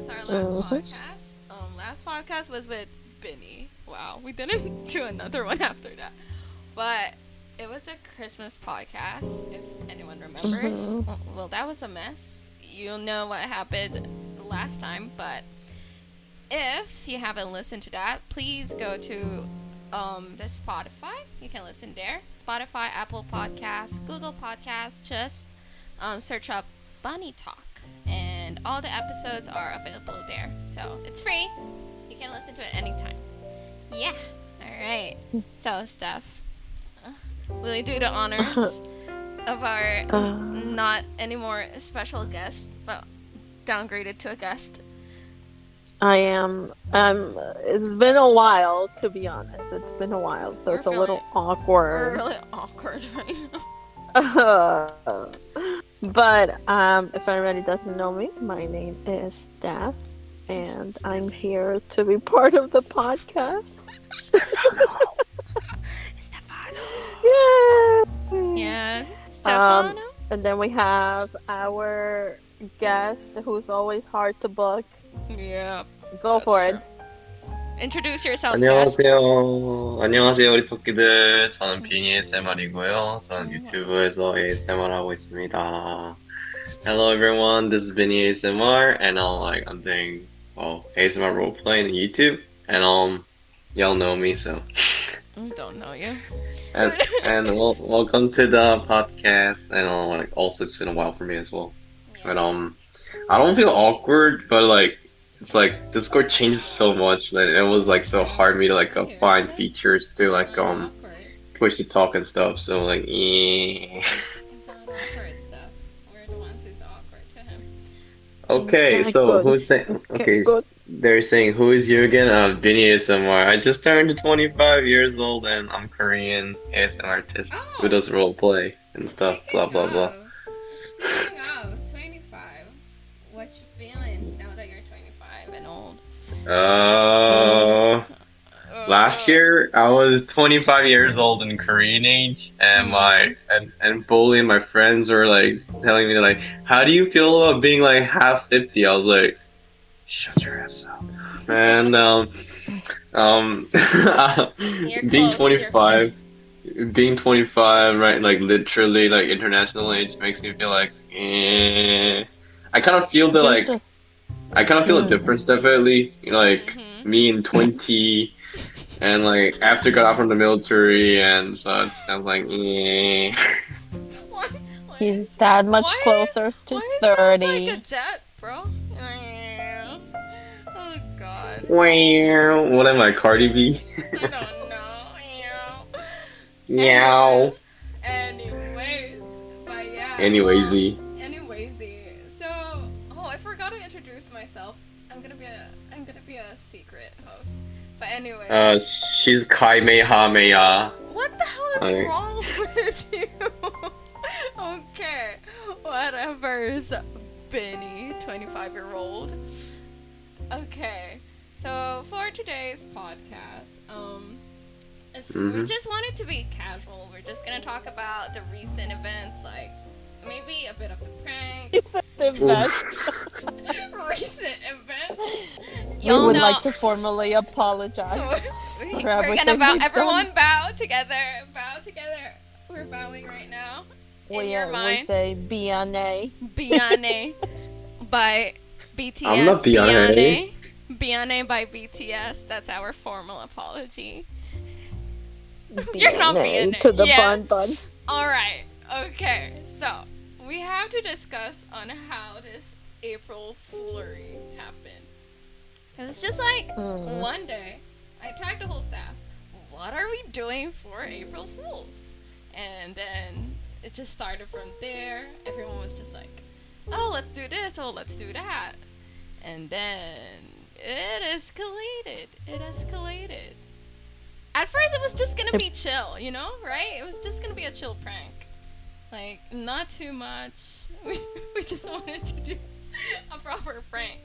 is our last podcast. Last podcast was with Benny. Wow, we didn't do another one after that. But it was the Christmas podcast, if anyone remembers. Well, that was a mess. You'll know what happened last time, but if you haven't listened to that, please go to the Spotify. You can listen there. Spotify, Apple Podcasts, Google Podcasts. Just search up Bunny Talk, and all the episodes are available there. So it's free. You can listen to it anytime. Yeah. All right. So, Steph, will you do the honors of our not anymore special guest, but downgraded to a guest? I am. It's been a while, to be honest. It's been a while, so it's a little awkward. We're really awkward right now. But if anybody doesn't know me, my name is Steph, and I'm here to be part of the podcast. Stefano. Yeah. Stefano. And then we have our guest, who's always hard to book. Yeah. Go for it. Introduce yourself, guest. 안녕하세요, 우리 토끼들. 저는 비니 ASMR이고요. 저는 유튜브에서 ASMR 하고 있습니다. Hello, everyone. This is Vinny ASMR, and I'm doing ASMR roleplay on YouTube, and y'all know me, so. I don't know you. And welcome to the podcast, and also it's been a while for me as well. Yes. But I don't feel awkward, but it's Discord changes so much that it was so hard for me to find features to push to talk and stuff. So It's not awkward stuff. We're the ones who's awkward to him. Okay, so who's saying? Okay, they're saying who is you again? Vinny ASMR. I just turned 25 years old and I'm Korean ASMR artist who does roleplay and stuff. Blah blah blah. Speaking of 25, what you feeling now that you're 25 and old? Last year I was 25 years old in Korean age, and and Bully and my friends were telling me how do you feel about being half 50? I was like, shut your ass up. And being 25, right, literally international age makes me feel I kind of feel the difference definitely. Me in 20 and after got out from the military, and so it's kind of He's that much closer to 30. Like a jet, bro. Oh god. What am I, Cardi B? I don't know. Meow. Anyways, but yeah. Anywaysy. So, I forgot to introduce myself. I'm gonna be a secret host. But anyway. She's Kamehameha. What the hell is wrong with you? Okay, whatever's Benny, 25-year-old. Okay, so for today's podcast, we just want it to be casual. We're just gonna talk about the recent events, maybe a bit of the prank. Recent events. Recent events. We would like to formally apologize. We're gonna bow. Everyone bow together. Bow together. We're bowing right now. We say Biane. Biane by BTS. I'm not Biane. Biane by BTS. That's our formal apology. Biane You're not Biane. To the buns. Alright. Okay. So, we have to discuss on how this April Foolery happened. It was just one day, I tagged the whole staff, what are we doing for April Fools? And then it just started from there. Everyone was just oh, let's do this, oh, let's do that. And then it escalated. At first it was just gonna be chill, right? It was just gonna be a chill prank. Not too much. We just wanted to do a proper prank.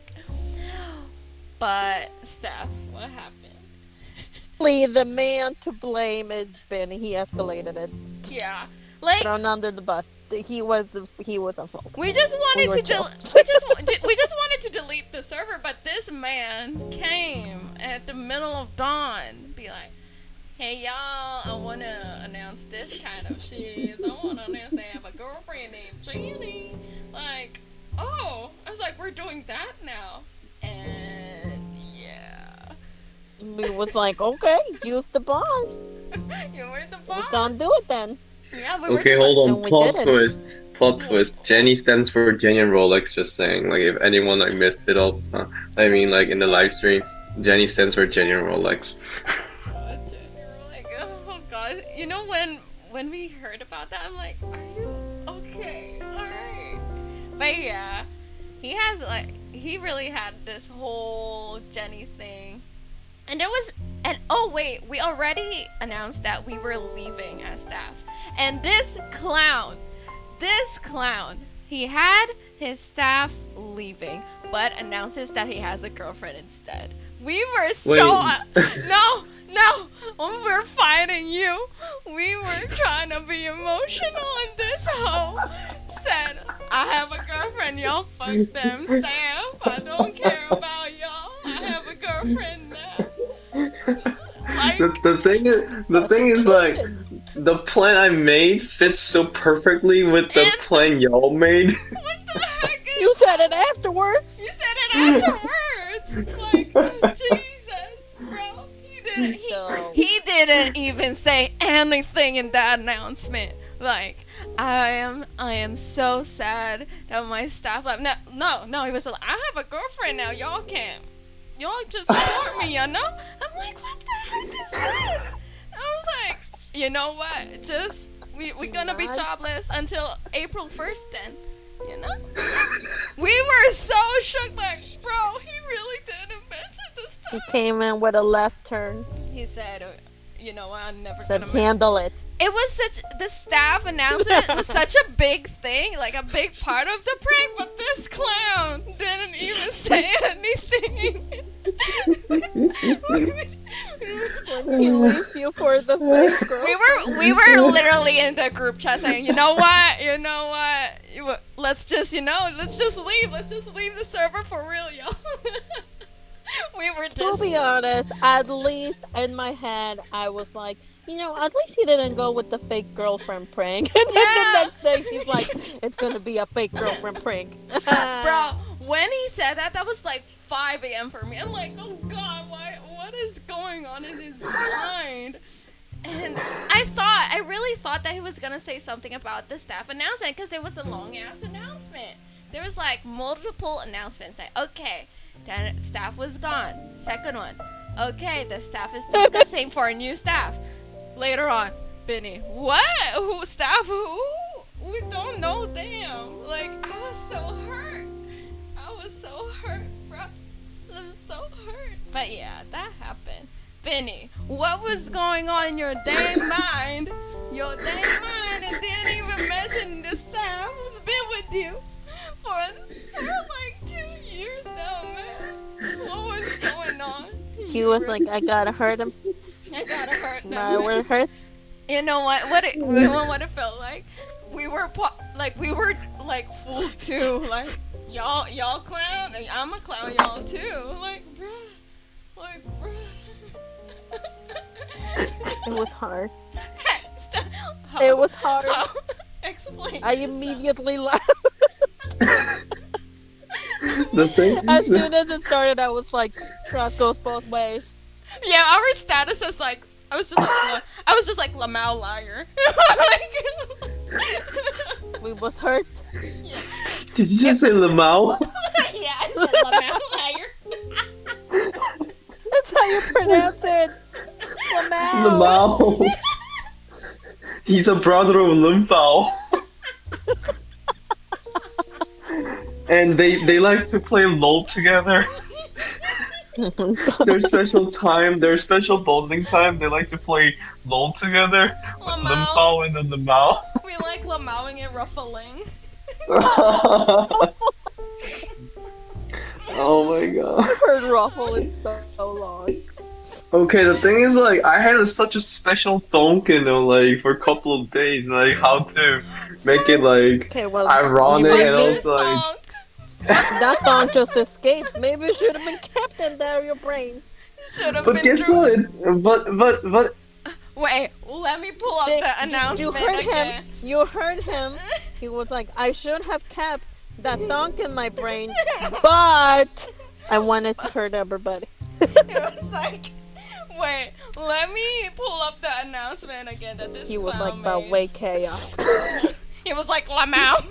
But, Steph, what happened? The man to blame is Benny. He escalated it. Yeah. Like thrown under the bus. He was at fault. we just We wanted were to chill. we just wanted to delete the server, but this man came at the middle of dawn, be like, "Hey y'all, I wanna announce this kind of shit. I wanna announce that I have a girlfriend named Jenny." Like, oh, I was like, we're doing that now, and yeah, We was like, okay, use the boss. you were the We boss. can't do it then. Yeah, we were Okay, just hold and on. we Plot did it. twist. Plot twist. Jenny stands for Jenny and Rolex. Just saying. Like, if anyone like missed it all, I mean, like in the live stream, Jenny stands for Jenny and Rolex. Like, oh god, you know when we heard about that, I'm like, are you okay? All right, but yeah, he really had this whole Jenny thing, and oh wait, we already announced that we were leaving as staff, and this clown, he had his staff leaving, but announces that he has a girlfriend instead. We were so no, when we were fighting you, we were trying to be emotional, and this hoe said, "I have a girlfriend, y'all fuck them, staff. I don't care about y'all. I have a girlfriend now." Like, The thing is like the plan I made fits so perfectly with the plan y'all made. what the heck? You said it afterwards. You said it afterwards. Like, Jesus, bro. He didn't even say anything in that announcement. Like, I am so sad that my staff left. No. He was like, I have a girlfriend now. Y'all just support me, you know? I'm like, what the heck is this? I was like, you know what? Just we're gonna be jobless until April 1st then. You know? We were so shook, like, bro, he really didn't mention this He stuff. came in with a left turn. He said, you know what, I'm never Said gonna handle it. It was the staff announcement was such a big thing, like a big part of the prank, but this clown didn't even say anything. When he leaves you for the fake girl. we were literally in the group chat saying, you know what, let's just leave the server for real, y'all. We were To just be honest, at least in my head, I was like, at least he didn't go with the fake girlfriend prank. And then Yeah. the next day, he's like, it's gonna be a fake girlfriend prank. Bro, when he said that was like 5 a.m. for me. I'm like, oh god, what is going on in his mind? And I really thought that he was gonna say something about the staff announcement, because it was a long ass announcement. There was like multiple announcements that, okay, then staff was gone. Second one, okay, the staff is discussing for a new staff. Later on, Benny, what? Who staff? Who? We don't know them. Like, I was so hurt, bro. I was so hurt. But yeah, that happened. Benny, what was going on in your dang mind? Your dang mind, and didn't even mention the staff who's been with you for like 2 years now, man. What was going on? He was like, I gotta hurt him. I gotta hurt them. My word hurts. You know what it felt like? We were fooled too. Like, y'all clown, and I'm a clown, y'all too. Like, bruh. It was hard. Stop. It was hard. Explain. I yourself. immediately laughed. The thing. As soon as it started, I was like, trust goes both ways. Yeah, our status is like, I was just like Lamau liar. We was hurt. Did you just say Lamau? Yeah, I said Lamau liar. That's how you pronounce it. Lamau. Lamau. He's a brother of Limpao. And they like to play LOL together. Their special bonding time, they like to play LOL together with Lamau. Limpao and then Lamau. We like Lamauing and ruffling. Oh my god. I heard ruffle in so long. Okay, the thing is, like, I had such a special Tonkin, like, for a couple of days, like, how to make it, like, Okay, well, you ironic and maybe also, like, Thonk. that song just escaped. Maybe it should have been kept in there, your brain. Should have but been guess Drew. what? But, Wait, let me pull up Jake, the announcement you heard again. him. You heard him. He was like, I should have kept that song in my brain, but I wanted to hurt everybody. It was like, wait, let me pull up the announcement again that this He was like, clown about made. way chaos. He was like, Lamau.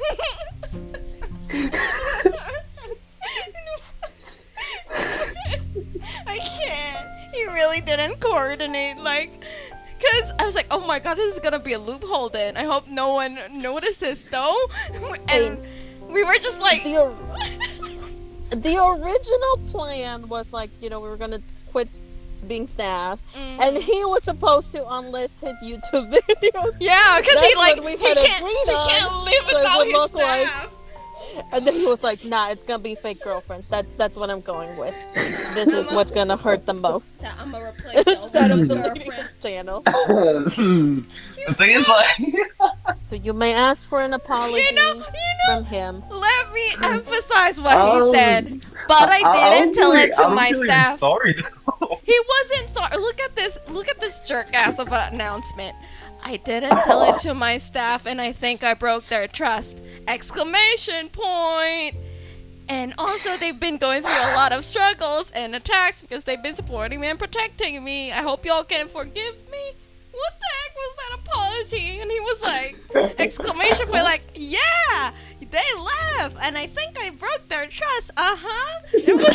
I can't. He really didn't coordinate, like, because I was like, oh my god, this is gonna be a loophole then. I hope no one notices, though. And we were just like, The original plan was like, we were gonna quit being staff, and he was supposed to unlist his YouTube videos. yeah, because That's he like what we he had can't agreed on, live so it without would his look like- staff. And then he was like, "Nah, it's gonna be fake girlfriend. That's what I'm going with. This is what's gonna hurt the most." I'm gonna replace Instead of girlfriend. deleting his channel. the thing is, like, So you may ask for an apology You know, from him. let me emphasize what he Um, said. But I didn't tell it to my staff. Sorry, though. He wasn't sorry. Look at this jerk ass of an announcement. I didn't tell it to my staff, and I think I broke their trust! Exclamation point! And also, they've been going through a lot of struggles and attacks because they've been supporting me and protecting me. I hope y'all can forgive me. What the heck was that apology? And he was like, exclamation point, like, yeah, they left, and I think I broke their trust. It was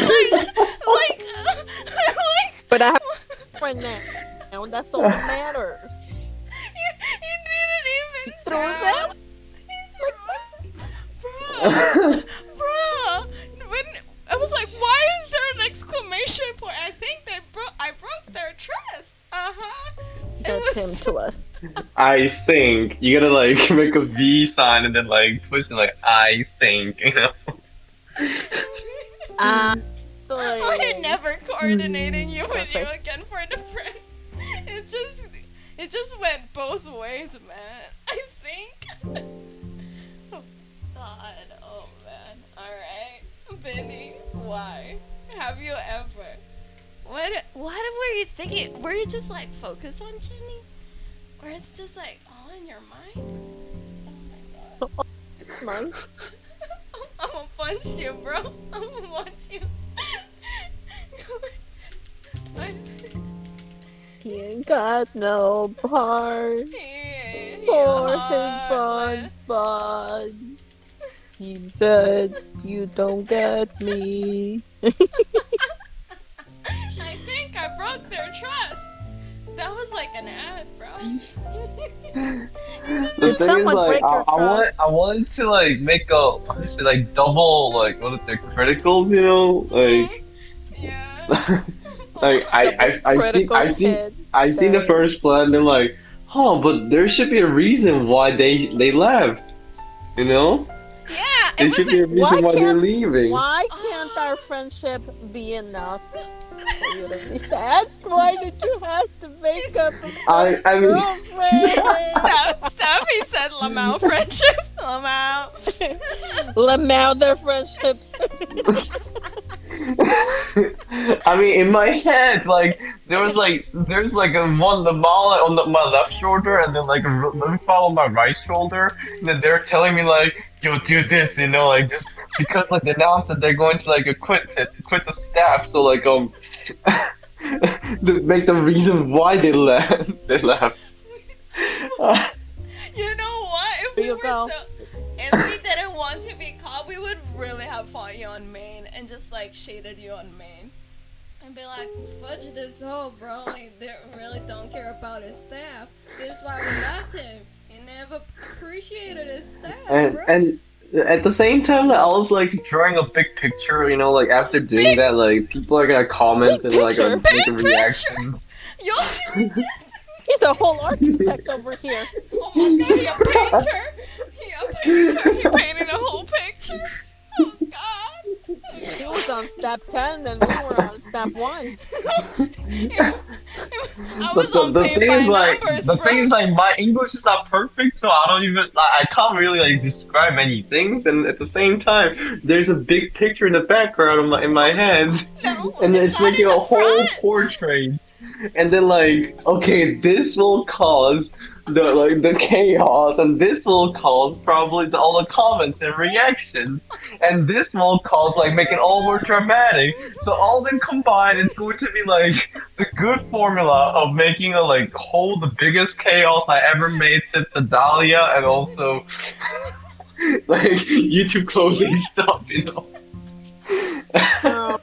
like, But I have a friend now, and that's all that matters. he didn't even He threw his out. Bruh, when I was like, why is there an exclamation point? I think I broke their trust. It That's was him to us. I think you gotta like make a V sign and then like twist it like I think, you know. I never coordinating you with you Perfect. again for the friends. It just went both ways, man. I think. Oh God, oh man. Alright. Benny, why? Have you ever? What were you thinking? Were you just like focused on Jenny? Or it's just like all in your mind? Oh my god. Mine. I'm gonna punch you, bro. I'm gonna punch you. He ain't got no heart He for his hard, bun. He said, "You don't get me." I think I broke their trust. That was like an ad, bro. The Did thing someone is, break like, your trust? I wanted to like make a just like double like what are the criticals, you know, like. Yeah. Like I've seen the first plan and then like, but there should be a reason why they left, you know? Yeah, There it should be a wasn't. reason why they're can't- leaving. Why can't our friendship be enough for you to be sad? Why did you have to make up a I mean, girlfriend? Steph, he said Lamau friendship. Lamau. Lamau their friendship. I mean, in my head, like there's like a one the ball on my left shoulder, and then like let me follow my right shoulder, and then they're telling me like, "Yo, do this," you know, like just because like they announced that they're going to like quit the staff, so like to make the reason why they left. They left. You know what? Here you go. If we didn't want to be caught, we would really have fought you on main and just like shaded you on main. And be like, fudge this hoe, bro. Like, they really don't care about his staff. This is why we left him. He never appreciated his staff, bro. And at the same time, I was like drawing a big picture, you know, like after doing that, like people are gonna comment Big and like picture? make Big reactions. Yo, he was this. He's a whole architect over here. Oh my god, he a painter. He a painter. He painted a whole picture. Oh god. He was on step 10 and we were on step 1. I was on the paint thing by is like numbers, the bro. thing is like my English is not perfect, so I don't even I can't really like describe many things. And at the same time, there's a big picture in the background of in my head, No, and it's it's not making in a the whole front. portrait. And then like, okay, this will cause the chaos, and this will cause probably all the comments and reactions, and this will cause like make it all more dramatic. So all them combined, it's going to be like the good formula of making a like whole the biggest chaos I ever made since the Dahlia, and also like YouTube closing stuff, you know. Oh,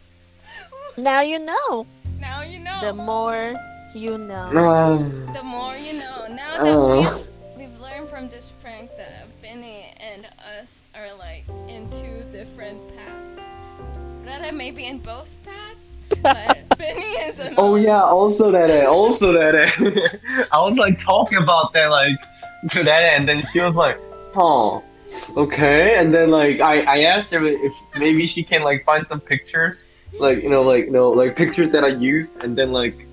now you know. Now you know. The more you know. The more you know. Now that we've learned from this prank that Benny and us are like in two different paths. Rada may be in both paths, but Benny is in. Oh yeah, also that I was like talking about that like to that, and then she was like, "Oh, okay." And then like I asked her if maybe she can like find some pictures, like like pictures that I used, and then like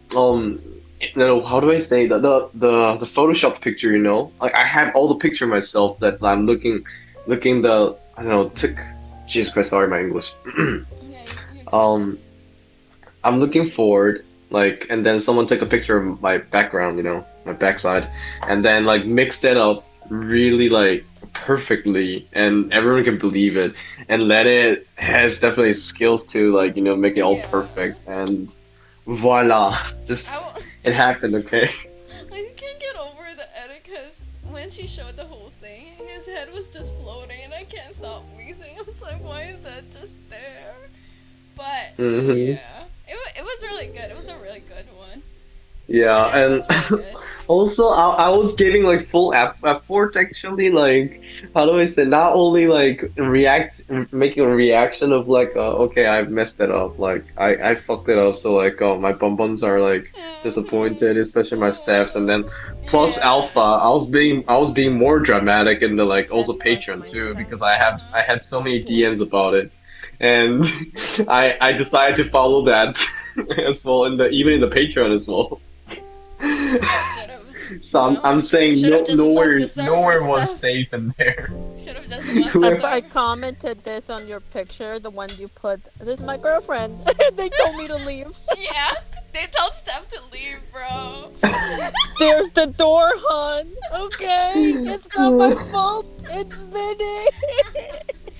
how do I say the Photoshop picture, you know? Like I have all the picture myself that I'm looking the I don't know took. Jesus Christ, sorry my English. Yeah, you um. I'm looking forward, like, and then someone took a picture of my background, you know, my backside, and then like mixed it up really like perfectly, and everyone can believe it. And let it has definitely skills to like make it all Yeah. perfect, and voila, just it happened. Okay. I can't get over the edit because when she showed the whole thing, his head was just floating and I can't stop wheezing. I was like, why is that just there? But Mhm. yeah, it was really good. It was a really good one. Yeah, It and was really good. also I was giving like full effort actually, like how do I say, not only like making a reaction of like okay, I've messed it up, like I fucked it up, so like my bum bums are like disappointed, especially my steps, and then plus Yeah. alpha, I was being more dramatic in the like Said also plus Patreon my too, stuff. because I had so many DMs Plus. about it, and I decided to follow that as well in the even in the Patreon as well. Should've, So I'm saying should've just nowhere left the nowhere server was stuff. safe in there. Should have just left the Whoever- I server. commented this on your picture, the one you put. This is my girlfriend. They told me to leave. Yeah, they told Steph to leave, bro. There's the door, hon. Okay, it's not my fault. It's Minnie.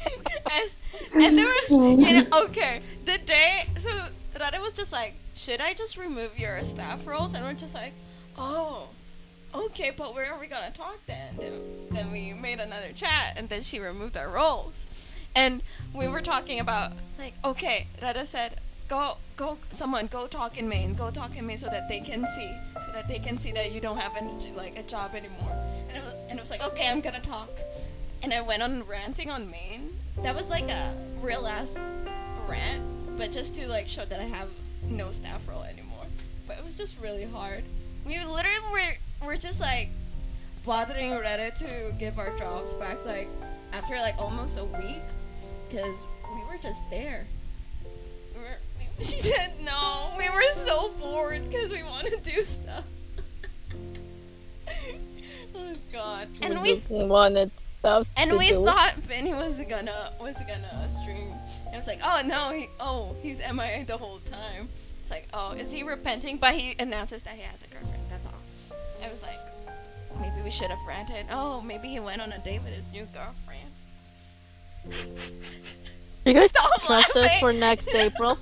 and there was, okay, the day, so Rada was just like, should I just remove your staff roles? And we're just like, oh, okay, but where are we gonna talk then? Then we made another chat, and then she removed our roles. And we were talking about, like, okay, Rada said, someone go talk in Maine, so that they can see that you don't have a job anymore. And it was like, okay, I'm gonna talk. And I went on ranting on Maine. That was like a real ass rant, but just to like show that I have no staff role anymore. But it was just really hard. We literally were just like bothering Reddit to give our jobs back like after like almost a week, because we were just there. She said no. We were so bored because we want to do stuff. Oh God! And we wanted stuff And to we do. thought Benny was gonna stream. It was like, oh no, he's MIA the whole time. It's like, oh, is he repenting? But he announces that he has a girlfriend. That's all. I was like, maybe we should have ranted. Oh, maybe he went on a date with his new girlfriend. You guys Stop trust us laughing. for next April?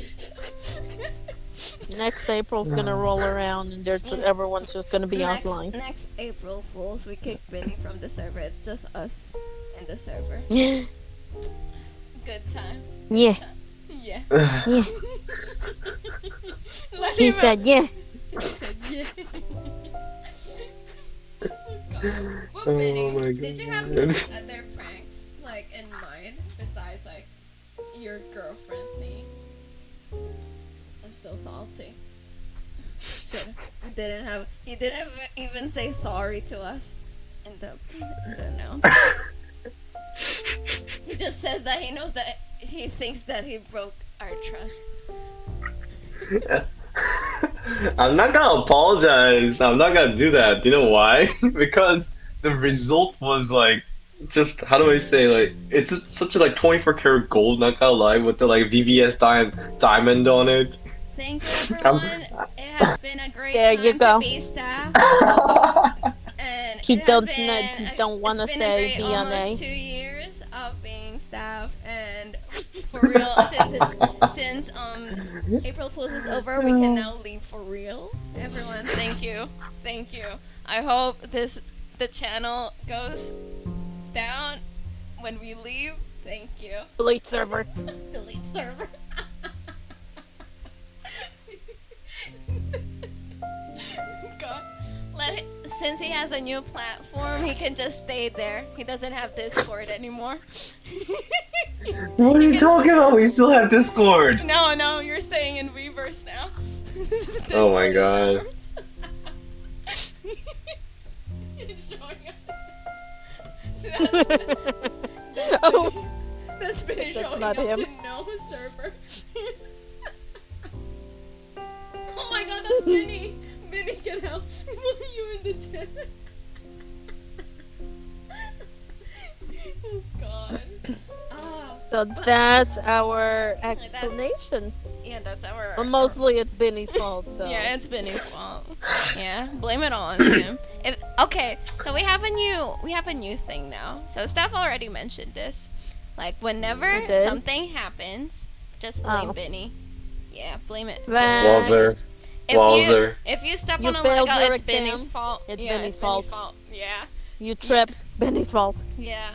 Next April's gonna roll around and everyone's just gonna be offline. Next April Fools, we kick Benny from the server. It's just us in the server. Yeah. Good time. Yeah. Yeah. Yeah. Let He him- said yeah. He said yeah. Oh, God. Well, Oh Benny, my did you have God. any other pranks like in mind besides like your girlfriend thing? I'm still salty. Shit. He didn't even say sorry to us in the announcement. He just says that he knows that he thinks that he broke our trust. I'm not gonna apologize. I'm not gonna do that. Do you know why? Because the result was like, just how do I say, like, it's just such a like 24 karat gold. Not gonna lie, with the like VVS diamond on it. Thank you, everyone. It has been a great There time you go. to be staff. And He it has don't been know- he don't wanna it's been say a great DNA. almost 2 years of being staff, and for real, since April Fools is over, we can now leave for real. Everyone, thank you. I hope the channel goes down when we leave. Thank you. Delete server. Delete server. God. Since he has a new platform, he can just stay there. He doesn't have Discord anymore. What are you talking about? We still have Discord. No, you're saying in reverse now. Oh my Discord is God. ours. It's showing up. Oh, That's been That's showing not up him. to no server. Oh my God, that's Vinny. Vinny, get out. Why are you in the chat? Oh God. Oh, so that's our explanation. yeah, that's our. Well, mostly it's Benny's fault. So Yeah, it's Benny's fault. Yeah, blame it on him. Okay, so we have a new thing now. So Steph already mentioned this. Like whenever I did? something happens, just blame Oh. Benny. Yeah, blame it. Right. Walzer. Walzer. If you step You on a failed Lego, your it's Benny's exam. fault. It's Yeah, Benny's fault. Yeah, You tripped. Benny's fault. yeah.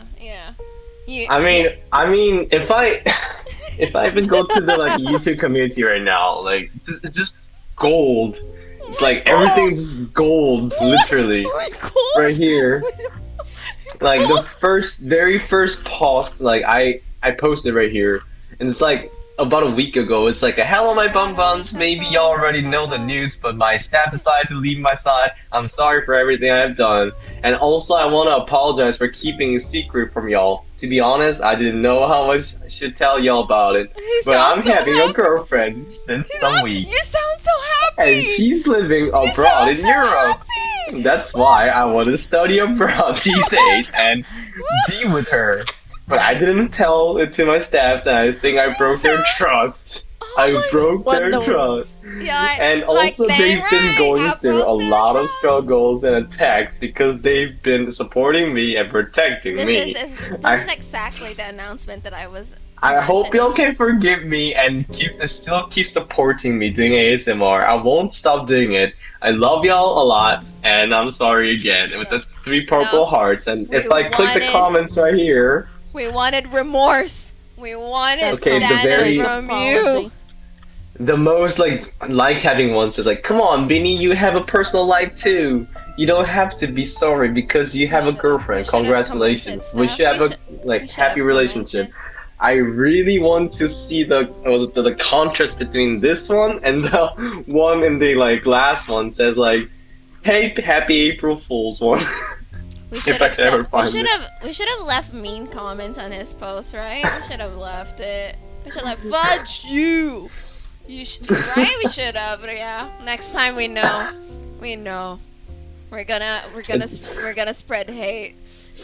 I mean, if I even go to the like YouTube community right now, like it's just gold. It's like everything's just gold, literally, right here. Like the very first post, like I posted right here, and it's like about a week ago. It's like, hello my bum buns. Maybe y'all already know the news, but my staff decided to leave my side. I'm sorry for everything I've done, and also I want to apologize for keeping a secret from y'all. To be honest, I didn't know how much I should tell y'all about it, but I'm having a girlfriend since some weeks, You sound so and happy. she's living You abroad sound in so Europe. happy. That's why I want to study abroad these days and be with her. But I didn't tell it to my staffs, and I think I broke their trust. I broke their What the- trust. Yeah, And like, also, they've dang been right, going I through a broke their lot of trust. struggles and attacks because they've been supporting me and protecting me. This is I- exactly the announcement that I was. I hope imagining. y'all can forgive me and still keep supporting me doing ASMR. I won't stop doing it. I love y'all a lot, and I'm sorry again. With the 3 purple No. hearts, and We if I click the wanted- comments right here, We wanted remorse. We wanted Okay, the sadness very- from you. the most like having one says like, "Come on, Beanie, you have a personal life too. You don't have to be sorry because you have a We girlfriend. should have Congratulations. commented We stuff. should have We a should- like we should happy have relationship." commented. I really want to see the contrast between this one and the one in the like last one says like, "Hey, happy April Fool's" one. We If should I have can ever said, find it. we should have left mean comments on his post, right? We should have left it. We should have fudged you. Right? We should have. Yeah. Next time we know. We know. We're gonna spread hate.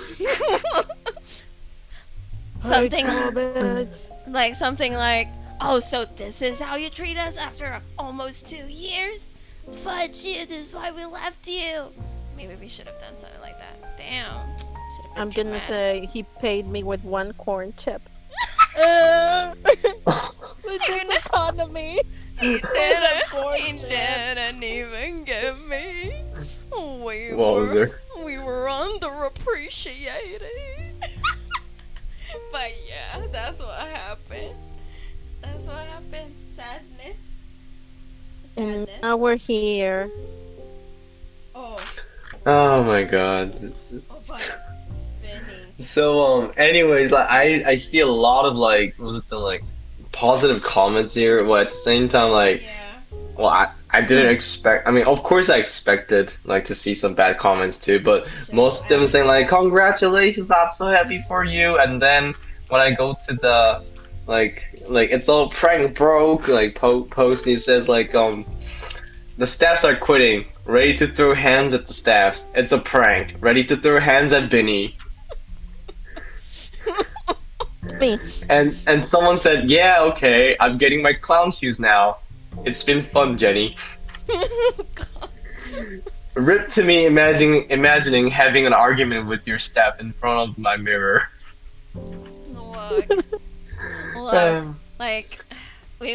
something like, oh, so this is how you treat us after almost 2 years? Fudge you, this is why we left you. Maybe we should have done something like that. Damn. Should've been I'm gonna dramatic. say he paid me with 1 corn chip. With this economy. He corn didn't even give me. We What was were, there? we were underappreciated. But yeah, that's what happened. That's what happened. Sadness. And Sadness. now we're here. Oh, Oh my god. but Benny. So anyways, like, I see a lot of like positive comments here, but at the same time like, Yeah. well, I didn't expect. I mean, of course I expected like to see some bad comments too, but most of them saying like, "Congratulations, I'm so happy for you," and then when I go to the like it's all prank broke like post and he says like the staffs are quitting, ready to throw hands at the staffs. It's a prank, ready to throw hands at Binny. Me. And someone said, yeah, okay, I'm getting my clown shoes now. It's been fun, Jenny. Rip to me imagining having an argument with your staff in front of my mirror. Look, like we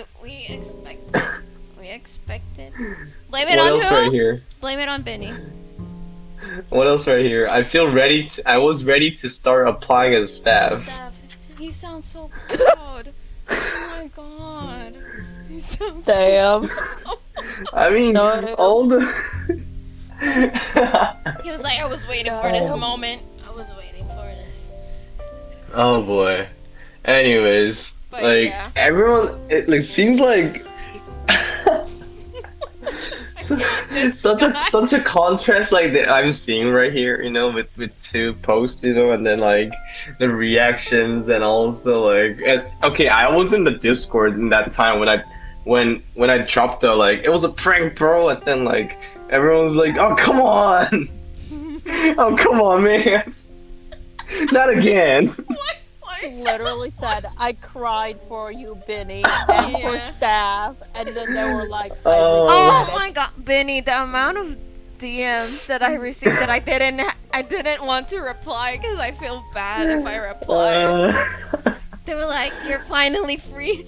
expected. Blame it What on else who? right here? Blame it on Benny. What else right here? I was ready to start applying as staff. Steph, he sounds so proud. Oh my god. He sounds Damn. I mean, No. all the. He was like, I was waiting for this moment. I was waiting for this. Oh boy. Anyways, But like yeah. everyone, it like seems like such a contrast like that I'm seeing right here, you know, with two posts, you know, and then like the reactions and also like okay, I was in the Discord in that time when I dropped the like it was a prank, bro, and then like everyone was like, oh come on, oh come on, man, not again. Why is that? Literally said, I cried for you, Benny, and for Yeah. staff, and then they were like, Oh. Oh regret my it. god, Benny, the amount of DMs that I received that I didn't want to reply because I feel bad if I reply. They were like, "You're finally free."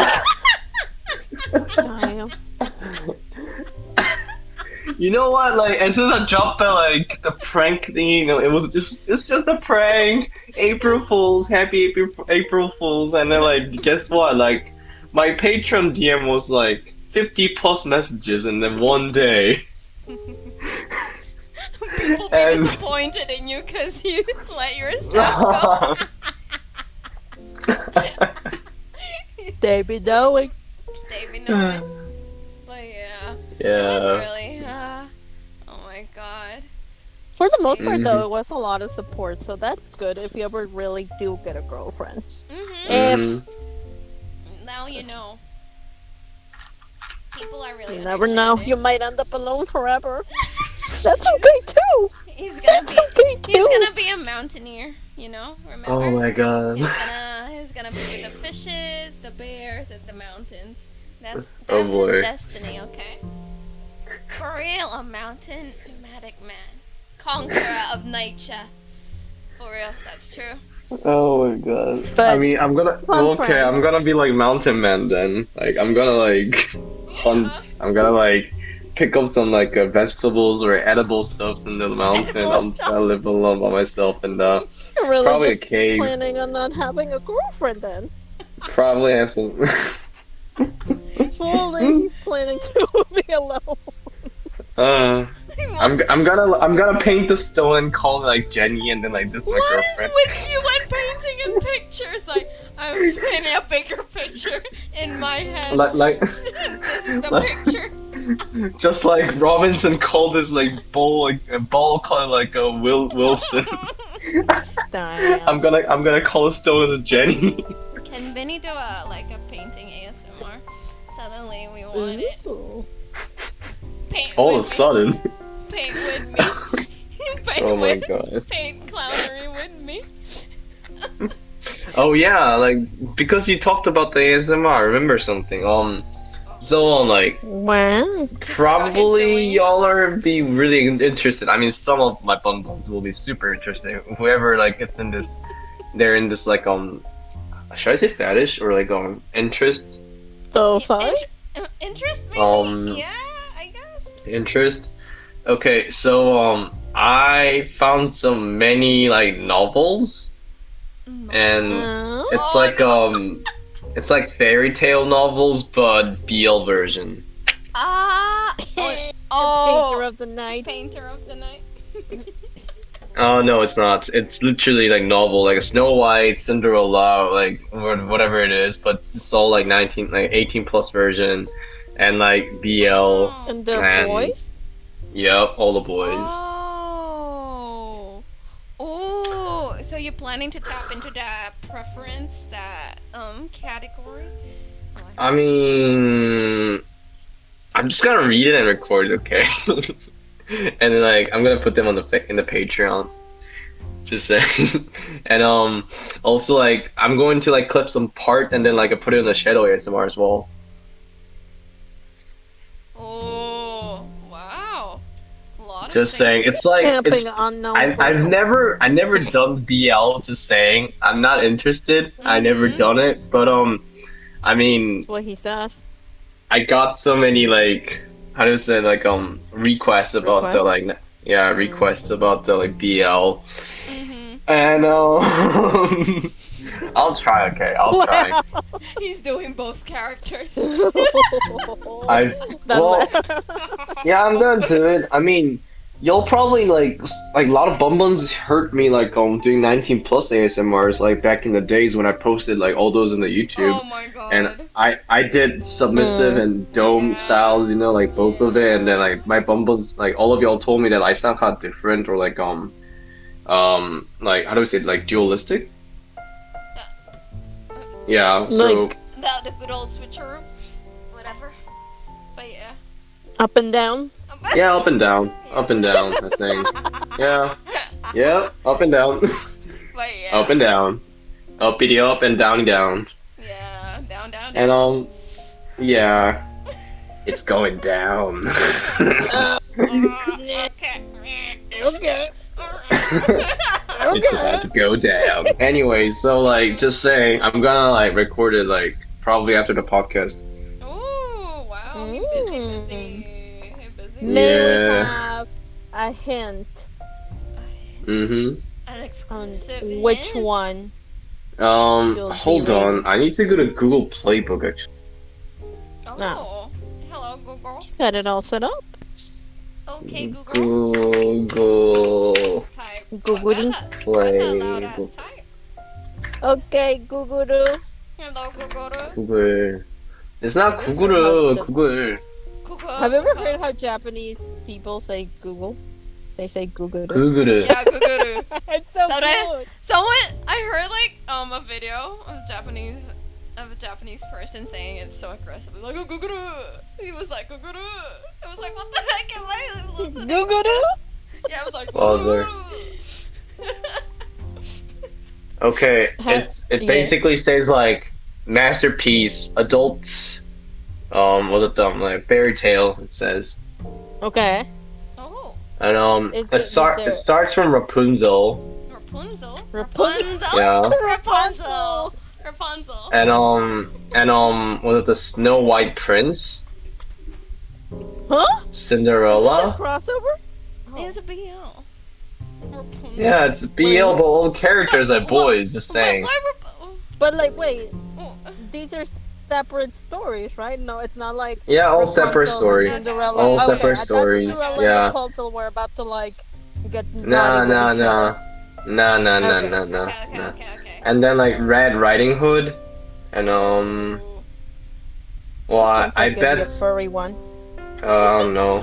Damn. You know what? Like, as soon as I dropped the prank thing, you know, it's just a prank. April Fools, happy April Fools, and then like, guess what? Like, my Patreon DM was like 50 plus messages in then one day. People be And- disappointed in you because you let your stuff go. They be knowing. They be knowing. But yeah, it was Yeah. really. Oh my god. For the most part, though, Mhm. it was a lot of support, so that's good if you ever really do get a girlfriend. Mhm. If Now you know. People are really. you never know, understanding. you might end up alone forever. That's okay too. He's gonna That's be. okay He's too. gonna be a mountaineer. You know, remember? Oh my god. He's gonna be with the fishes, the bears, and the mountains. That's Oh his boy. destiny, okay? For real, a mountain nomadic man, conqueror of nature. For real, that's true. Oh my god. But- I mean, I'm gonna. Fun Okay, prank. I'm gonna be like Mountain Man then. Like, I'm gonna like hunt. I'm gonna like pick up some like vegetables or edible stuff in the mountain. Edible I'm just gonna live alone by myself and You're really probably a just cave. planning on not having a girlfriend then. Probably have some. Fully, he's planning to be alone. I'm gonna paint the stone and call it like Jenny and then like this my What is girlfriend. with you and painting in pictures? Like, I'm painting a bigger picture in my head. Like This is the like- picture. just like Robinson called this like a ball called like a Wilson. Damn. I'm gonna call a stone as a Jenny. Can Benny do a painting ASMR? Suddenly we want it. Ooh. Paint All with of a me. sudden. Paint with me. Paint Oh my with god. Paint clownery with me. Oh yeah, like because you talked about the ASMR, I remember something. So like Wow. probably history. y'all are be really interested. I mean, some of my fun ones will be super interesting. Whoever like it's in this, they're in this like should I say fetish or like interest? So fine. Interest maybe? Yeah, I guess. Interest. Okay, so I found some many like novels, and it's Oh, like it's like fairy tale novels but BL version. Ah. Painter Oh. of the night. Painter of the night. Oh no, it's not. It's literally like novel, like a Snow White, Cinderella, like whatever it is, but it's all like 18 plus version, and like BL. And their And- boys? Yep, all the boys. Oh. Oh. So you're planning to tap into that preference, that category? I mean, I'm just gonna read it and record it, okay? And then like I'm gonna put them on in the Patreon. Just saying. And also like I'm going to like clip some part and then like I put it in the Shadow ASMR as well. Oh wow! A lot of Just things. saying, it's like Camping unknown. I've never done BL. Just saying, I'm not interested. I never done it, but I mean, That's what he says. I got so many like how do you say like requests about the like requests about the like BL, and I'll try. Okay, I'll try. He's doing both characters. Yeah, I'm gonna do it. I mean, you'll probably like a lot of bum-bums hurt me like doing 19 plus ASMRs like back in the days when I posted like all those in the YouTube. Oh my god. And I did submissive and dome styles, you know, like both of it, and then like my bum-bums, like all of y'all told me that I sound kind of different or like how do we say it, like dualistic? Yeah, so Like the good old switcheroo, whatever. But yeah. up and down. yeah, up and down, I think. Yeah, up and down, But yeah. up and down, uppity up and downy down, Yeah, down. and yeah, it's going down. Okay. Okay. It's about to go down. Anyway, so like, just saying, I'm gonna like record it like probably after the podcast. Ooh, wow. He busy. He busy. May Yeah. we have a hint Mm-hmm. An on exclusive which hint? one? You'll be Hold on. ready. I need to go to Google Playbook actually. Oh. Hello, Google. Got it all set up. Okay, Google. Google Type. Googling. That's a loud ass Playbook. type. Okay, Google. Hello, Google. Google. It's not Google. Google. Google. Have you ever Google. heard how Japanese people say Google? They say Google. Google. Yeah, Google. It's so So good. Someone, I heard like a video of a Japanese person saying it so aggressively, like Guguru. He was like Guguru. I was like, what the heck am I listening? Google. Yeah, I was like Pause there. Guguru. Okay, Ha- it yeah. basically says like masterpiece, adult, what's it like fairy tale. It says, Oh, and Is it there- starts from Rapunzel, Rapunzel. Rapunzel. yeah, Rapunzel. Rapunzel. and was it the Snow White Prince, Huh? Is this a Cinderella? crossover? It's a BL. Rapunzel. Yeah, it's BL, but all the characters are boys. Just saying. Why But like, wait, oh, these are separate stories, right? No, it's not like Yeah, all Rapunzel separate and stories. Cinderella. All Okay, separate I thought stories, Cinderella yeah. and Rapunzel were about to like get Nah, naughty with nah, each other. nah, nah, Okay. nah. okay. And then like Red Riding Hood, and Ooh. well, Sounds I like it'd be a bet, furry one. I don't know.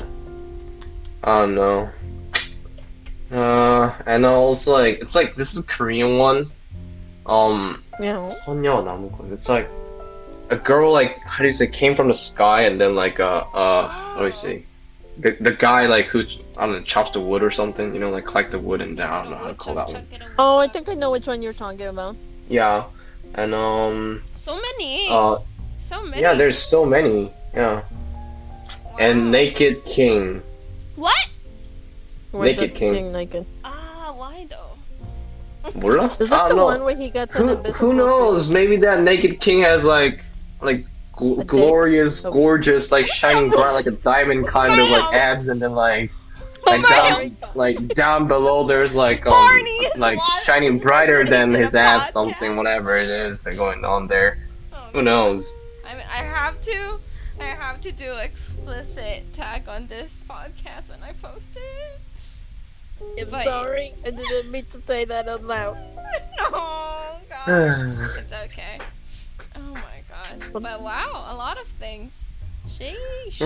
And also like it's like this is a Korean one. Yeah. 소녀 나무꾼. It's like a girl like how do you say came from the sky and then like let me see. The guy like who I don't know chops the wood or something, you know, like collect the wood and I don't know how to call that one. Oh, I think I know which one you're talking about. Yeah, and So many. So many. yeah, there's so many. Yeah, and Wow. Naked King. What? Where's Naked the King. naked? Why though? 몰라? Is I that the don't know. one where he gets an invisible Who knows? Maybe that Naked King has like A dick? glorious, Oops. gorgeous, like shining bright like a diamond kind of like abs, and then like Oh down below there's like Barney is like watching- shining brighter than listening to his the abs, podcast. something, whatever it is that going on there. Oh, Who knows? I mean, I have to do explicit tag on this podcast when I post it. I'm But- sorry, I didn't mean to say that out loud. No, God. It's okay. Oh my god. But wow, a lot of things. Sheesh.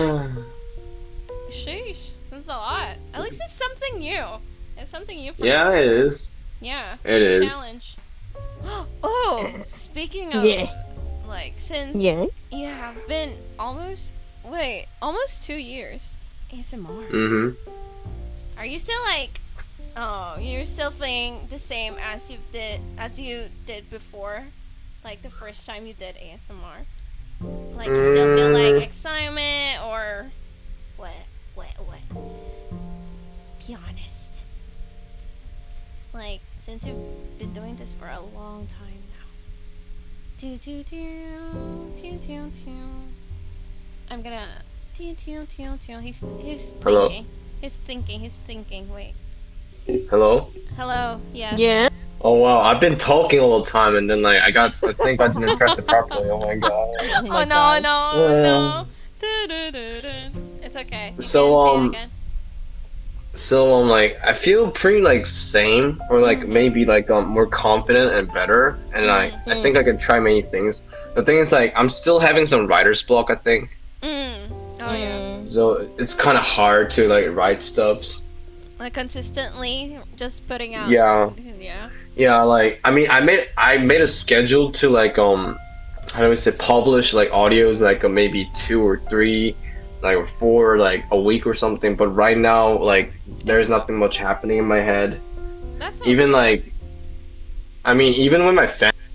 Sheesh. That's a lot. At least it's something new. It's something new for Yeah, me. it is. Yeah, It it's a is. challenge. Oh, speaking of Yeah. like, since Yeah. you have been almost 2 years ASMR, Mhm. are you still like, oh, you're still feeling the same as you did before, like the first time you did ASMR? Like you still feel like excitement or what? What? Be honest. Like, since you've been doing this for a long time now. Do do do do do do. I'm gonna do do do do. He's Hello? thinking. He's thinking. Wait. Hello. Hello. Yes. Yeah. Oh wow, I've been talking all the time, and then like I think I didn't press it properly. Oh my god. Oh my Oh no God. no. It's okay. You So, can say it again. So like I feel pretty like same or like maybe like more confident and better, and like I think I can try many things. The thing is like I'm still having some writer's block, I think. Oh yeah. So it's kind of hard to like write stuff. Like consistently just putting out. Yeah. Yeah. Yeah, like I mean I made a schedule to like how do we say publish like audios like maybe 2 or 3 like or 4 like a week or something, but right now like there's nothing much happening in my head. That's Even like I mean even when my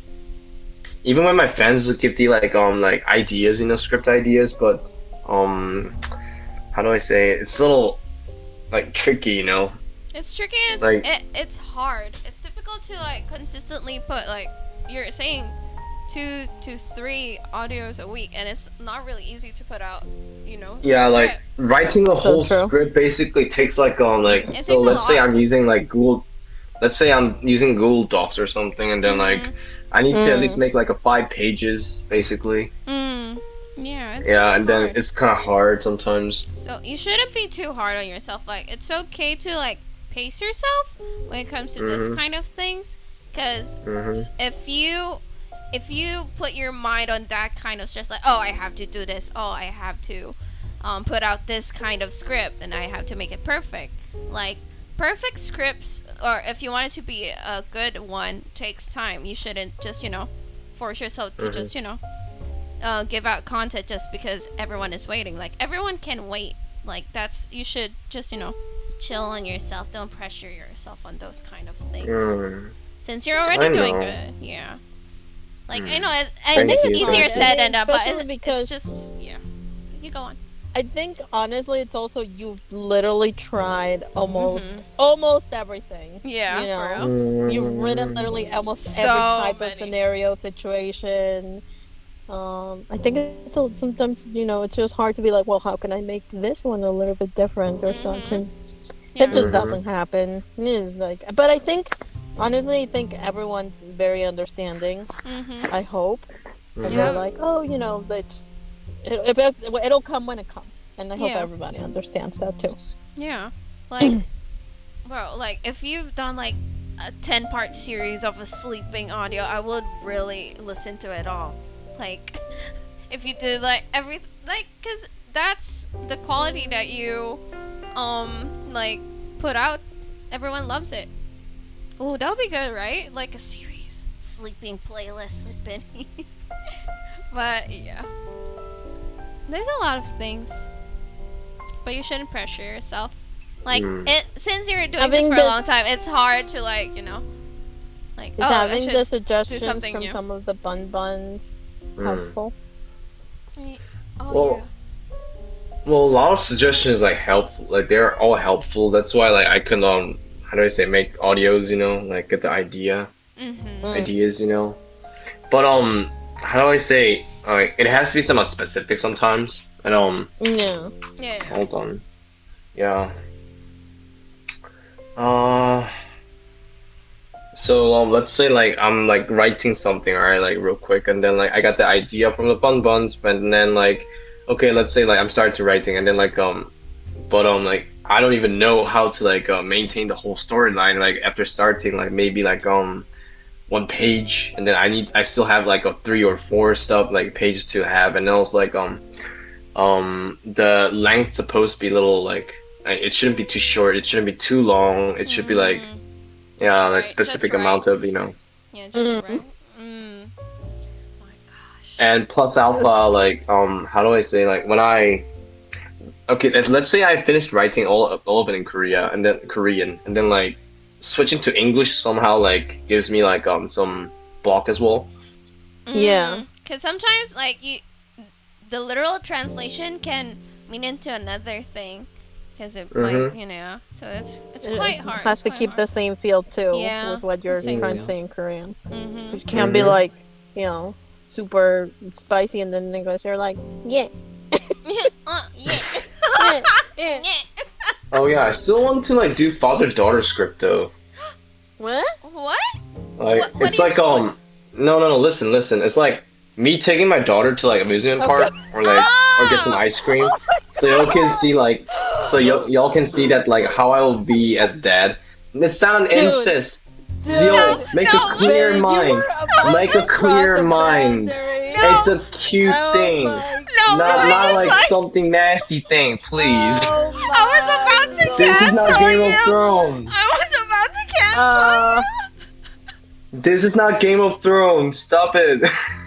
fans give the like ideas, you know, script ideas, but how do I say it? It's a little like tricky, you know. It's tricky. And Like- it's hard. It's difficult to like consistently put like you're saying 2 to 3 audios a week, and it's not really easy to put out. You know. Yeah, like script. writing a So whole true. script basically takes like It so takes a let's say lot. I'm using like Google, let's say I'm using Google Docs or something, and then like I need to at least make like a 5 pages basically. Yeah. It's Yeah, really and then hard. it's kind of hard sometimes. So you shouldn't be too hard on yourself. Like it's okay to like pace yourself when it comes to this kind of things, because if you put your mind on that kind of stress, like, oh, I have to do this, oh, I have to put out this kind of script, and I have to make it perfect. Like perfect scripts, or if you want it to be a good one, takes time. You shouldn't just force yourself to just give out content just because everyone is waiting. Like everyone can wait. Like you should just chill on yourself. Don't pressure yourself on those kind of things. Since you're already I doing know. good, yeah. Like I know, I Thank think you, it's easier thank said you. than done, but Especially because- it's just You go on. I think honestly, it's also you've literally tried almost everything. Yeah, You know, for real. You've written literally almost So every type many. of scenario, situation. I think it's sometimes it's just hard to be like, well, how can I make this one a little bit different or something? Yeah. It just doesn't happen. It is like, but I think honestly, I think everyone's very understanding. I hope, and Yeah. they're like, oh, it'll come when it comes, and I hope Yeah. everybody understands that too. Yeah. Like, bro, like, if you've done, like, a 10-part series of a sleeping audio, I would really listen to it all. Like, if you did, like, because that's the quality that you, like, put out. Everyone loves it. Oh, that would be good, right? Like a series. Sleeping playlist with Benny. But, yeah. There's a lot of things. But you shouldn't pressure yourself. Like since you're doing this Having for a the- long time, it's hard to like like Is I having should the suggestions something from new. some of the buns helpful? Oh Well, Well, a lot of suggestions like they're all helpful. That's why like I can how do I say, make audios, like get the ideas, But how do I say, it has to be somewhat specific sometimes. And Yeah. yeah. hold on. Yeah. So let's say like I'm like writing something, alright, like real quick, and then like I got the idea from the buns, and then like okay, let's say like I'm starting to writing, and then like like I don't even know how to like maintain the whole storyline like after starting like maybe like 1 page, and then I still have like a 3 or 4 stuff like pages to have, and then I was like the length supposed to be little like it shouldn't be too short, it shouldn't be too long, it should be like Yeah, like right, specific just right. amount of, you know. Yeah, just Mhm. right. Mm. My gosh. And plus alpha, like, how do I say, like, when I, okay, let's say I finished writing all of it in Korean, and then like switching to English somehow like gives me like some block as well. Yeah. Because sometimes, like, the literal translation can mean into another thing. Because it might, Mm-hmm. so it's It quite hard. has It's to quite keep hard. the same feel too Yeah, with what the you're same trying to feel. say in Korean. Mm-hmm. It can't be Mm-hmm. like, super spicy and then in English you're like, yeah, Yeah. yeah, yeah. Oh yeah, I still want to like do father-daughter script though. What? What? Like What it's do you? like no, listen. It's like me taking my daughter to like amusement Okay. park or like or get some Oh! ice cream, so y'all can see like y'all can see that like how I will be as dad. It's not an Dude. incest. Dude. Yo, make no, a clear Babe, you mind. were about Make to a clear cross a mind. boundary. No. It's a cute Oh thing. my No, Not I not was like, like- something nasty thing, please. Oh I was about to my This is not cancel Game you. of Thrones. I was about to cancel Uh, you. This is not Game of Thrones. Stop it.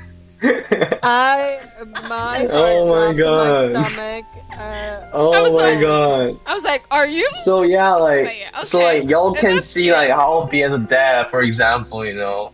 my Oh heart my dropped to God. my stomach. Oh I was my like- god. I was like, are you? So yeah, like But yeah, so okay. like y'all Then can that's see cute. like how I'll be as a dad, for example, you know.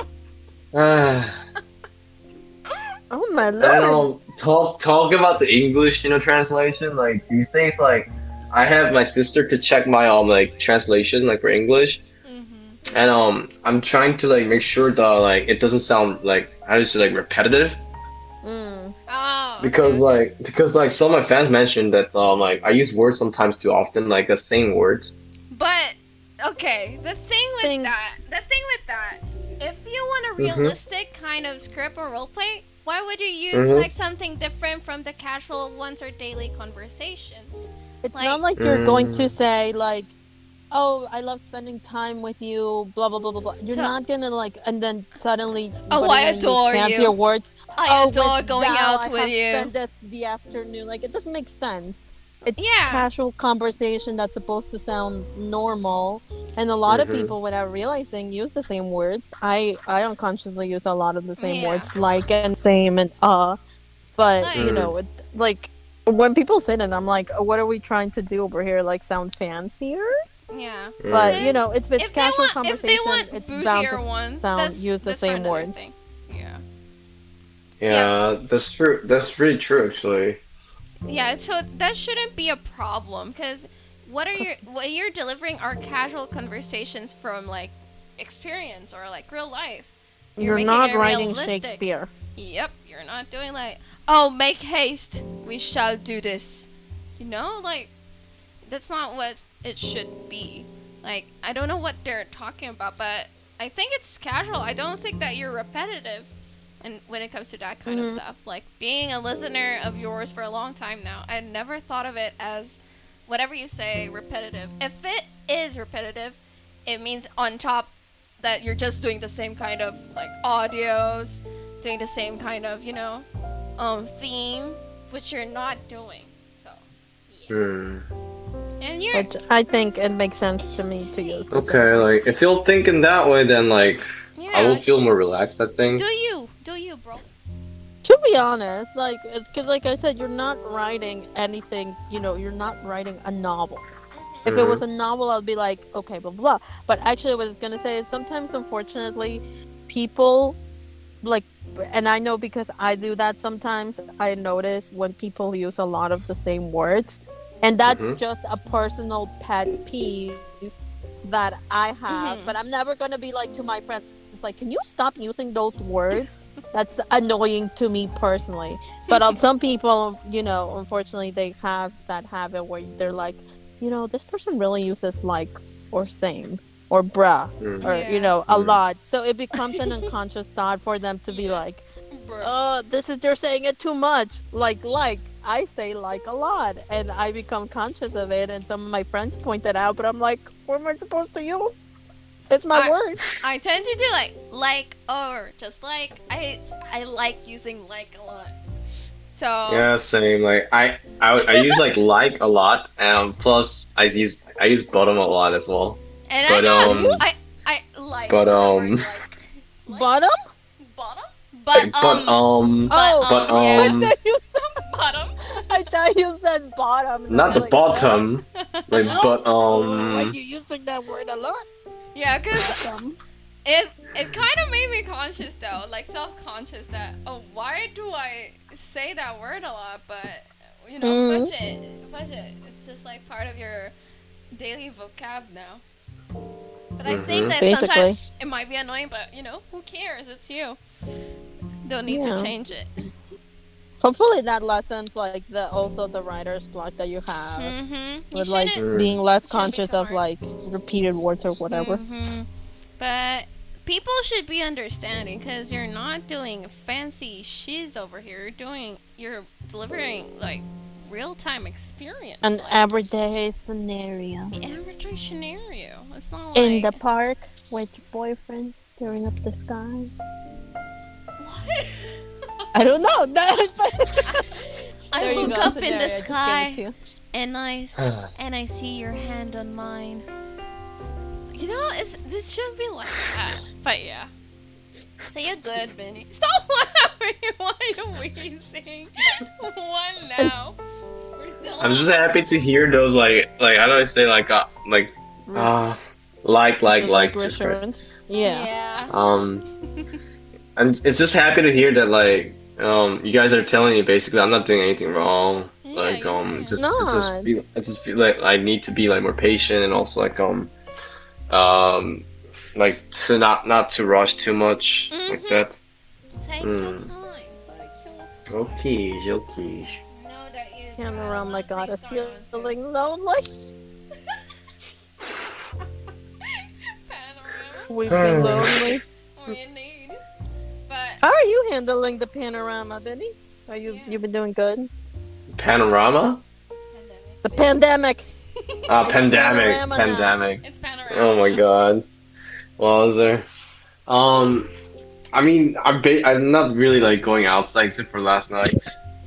Oh my And lord. talk about the English, translation. Like these days, like I have my sister to check my like translation, like for English, Mm-hmm. and I'm trying to like make sure that like it doesn't sound like how do you say like repetitive, Mm. Oh. because okay. like some of my fans mentioned that like I use words sometimes too often, like the same words. But okay, the thing with that, if you want a realistic kind of script or roleplay, why would you use like something different from the casual ones or daily conversations? It's Like- not like you're going to say like, "Oh, I love spending time with you." Blah blah blah blah blah. You're So- not gonna like, and then suddenly. Oh, what are I you gonna use, adore fancier you. words. I Oh, adore with going thou, out I with have you. spent the afternoon. Like it doesn't make sense. It's Yeah. casual conversation that's supposed to sound normal, and a lot of Mhm. people, without realizing, use the same words. I unconsciously use a lot of the same Yeah. words, like and same and but Like- you know, like when people say that, I'm like, what are we trying to do over here? Like sound fancier? Yeah. But Mhm. you know, if it's If they casual want, conversation, if they want it's bound to bougier ones, sound that's, use the that's same another words. thing. Yeah. Yeah, that's true. That's really true, actually. Yeah, so that shouldn't be a problem because what you're delivering are casual conversations from like experience or like real life. You're making not it writing realistic. Shakespeare. Yep, you're not doing like, oh, make haste, we shall do this. Like that's not what it should be. Like I don't know what they're talking about, but I think it's casual. I don't think that you're repetitive. And when it comes to that kind of stuff, like being a listener of yours for a long time now, I never thought of it as whatever you say repetitive. If it is repetitive, it means on top that you're just doing the same kind of like audios, doing the same kind of theme, which you're not doing. So yeah. Hmm. And you're Which I think it makes sense to me to use. the same Okay, like words. if you're thinking that way, then like I will feel more relaxed, I think. do you, bro? To be honest, like, because like I said, you're not writing anything. You're not writing a novel. If it was a novel, I'd be like, okay, blah blah. But actually, what I was gonna say is sometimes, unfortunately, people like, and I know because I do that sometimes. I notice when people use a lot of the same words, and that's just a personal pet peeve that I have. But I'm never gonna be like to my friends. It's like, can you stop using those words? That's annoying to me personally. But on some people, unfortunately, they have that habit where they're like, this person really uses like or same or bruh or Yeah. a lot. So it becomes an unconscious thought for them to be like, oh, they're saying it too much. Like I say like a lot, and I become conscious of it. And some of my friends point that out, but I'm like, what am I supposed to use? It's my word. I tend to do like or just like I like using like a lot. So Yeah, same. Like I use like a lot, and plus I use bottom a lot as well. and But, I I like But, the word like. Bottom? Bottom? but Oh, but, I yeah. thought you said Bottom. I thought you said bottom. And I not was the like, what? bottom, like, No? but, Why you using that word a lot? Yeah, cause Bottom. it kind of made me conscious though, like self-conscious that why do I say that word a lot? But you know, fudge it. It's just like part of your daily vocab now. But I think that Basically. sometimes it might be annoying, but you know, who cares? It's you. Don't need to Yeah. change it. Hopefully that lessens like the writer's block that you have Mm-hmm. with like being less conscious of like repeated words or whatever. Mm-hmm. But people should be understanding because you're not doing fancy shiz over here. You're delivering like real-time experience. An like, everyday scenario. everyday scenario. It's not like In the park with your boyfriend staring up the sky. What? I don't know. I There you look go, up in scenario, the I just gave it sky to you. and I see your hand on mine. You know, this shouldn't be like that. But yeah. So you're good, Benny. Stop laughing. Why are you wheezing? What now? We're still I'm just happy to hear those like I don't say like Is it just Christ. reassurance? Yeah. And it's just happy to hear that like you guys are telling me basically I'm not doing anything wrong. Yeah, Like you're I just feel like I need to be like more patient and also like to not to rush too much like that. Take your time. Take your time. Okay. Know that you Can't got around a like lot of goddess things going on, too. feeling lonely. Panorama. We've been lonely. Or you need. But How are you handling the panorama, Benny? Are you Yeah. you've been doing good? Panorama? The pandemic. Pandemic. panorama now. Pandemic. it's panorama. Oh my god. What was there? I mean, I'm not really like going outside except for last night.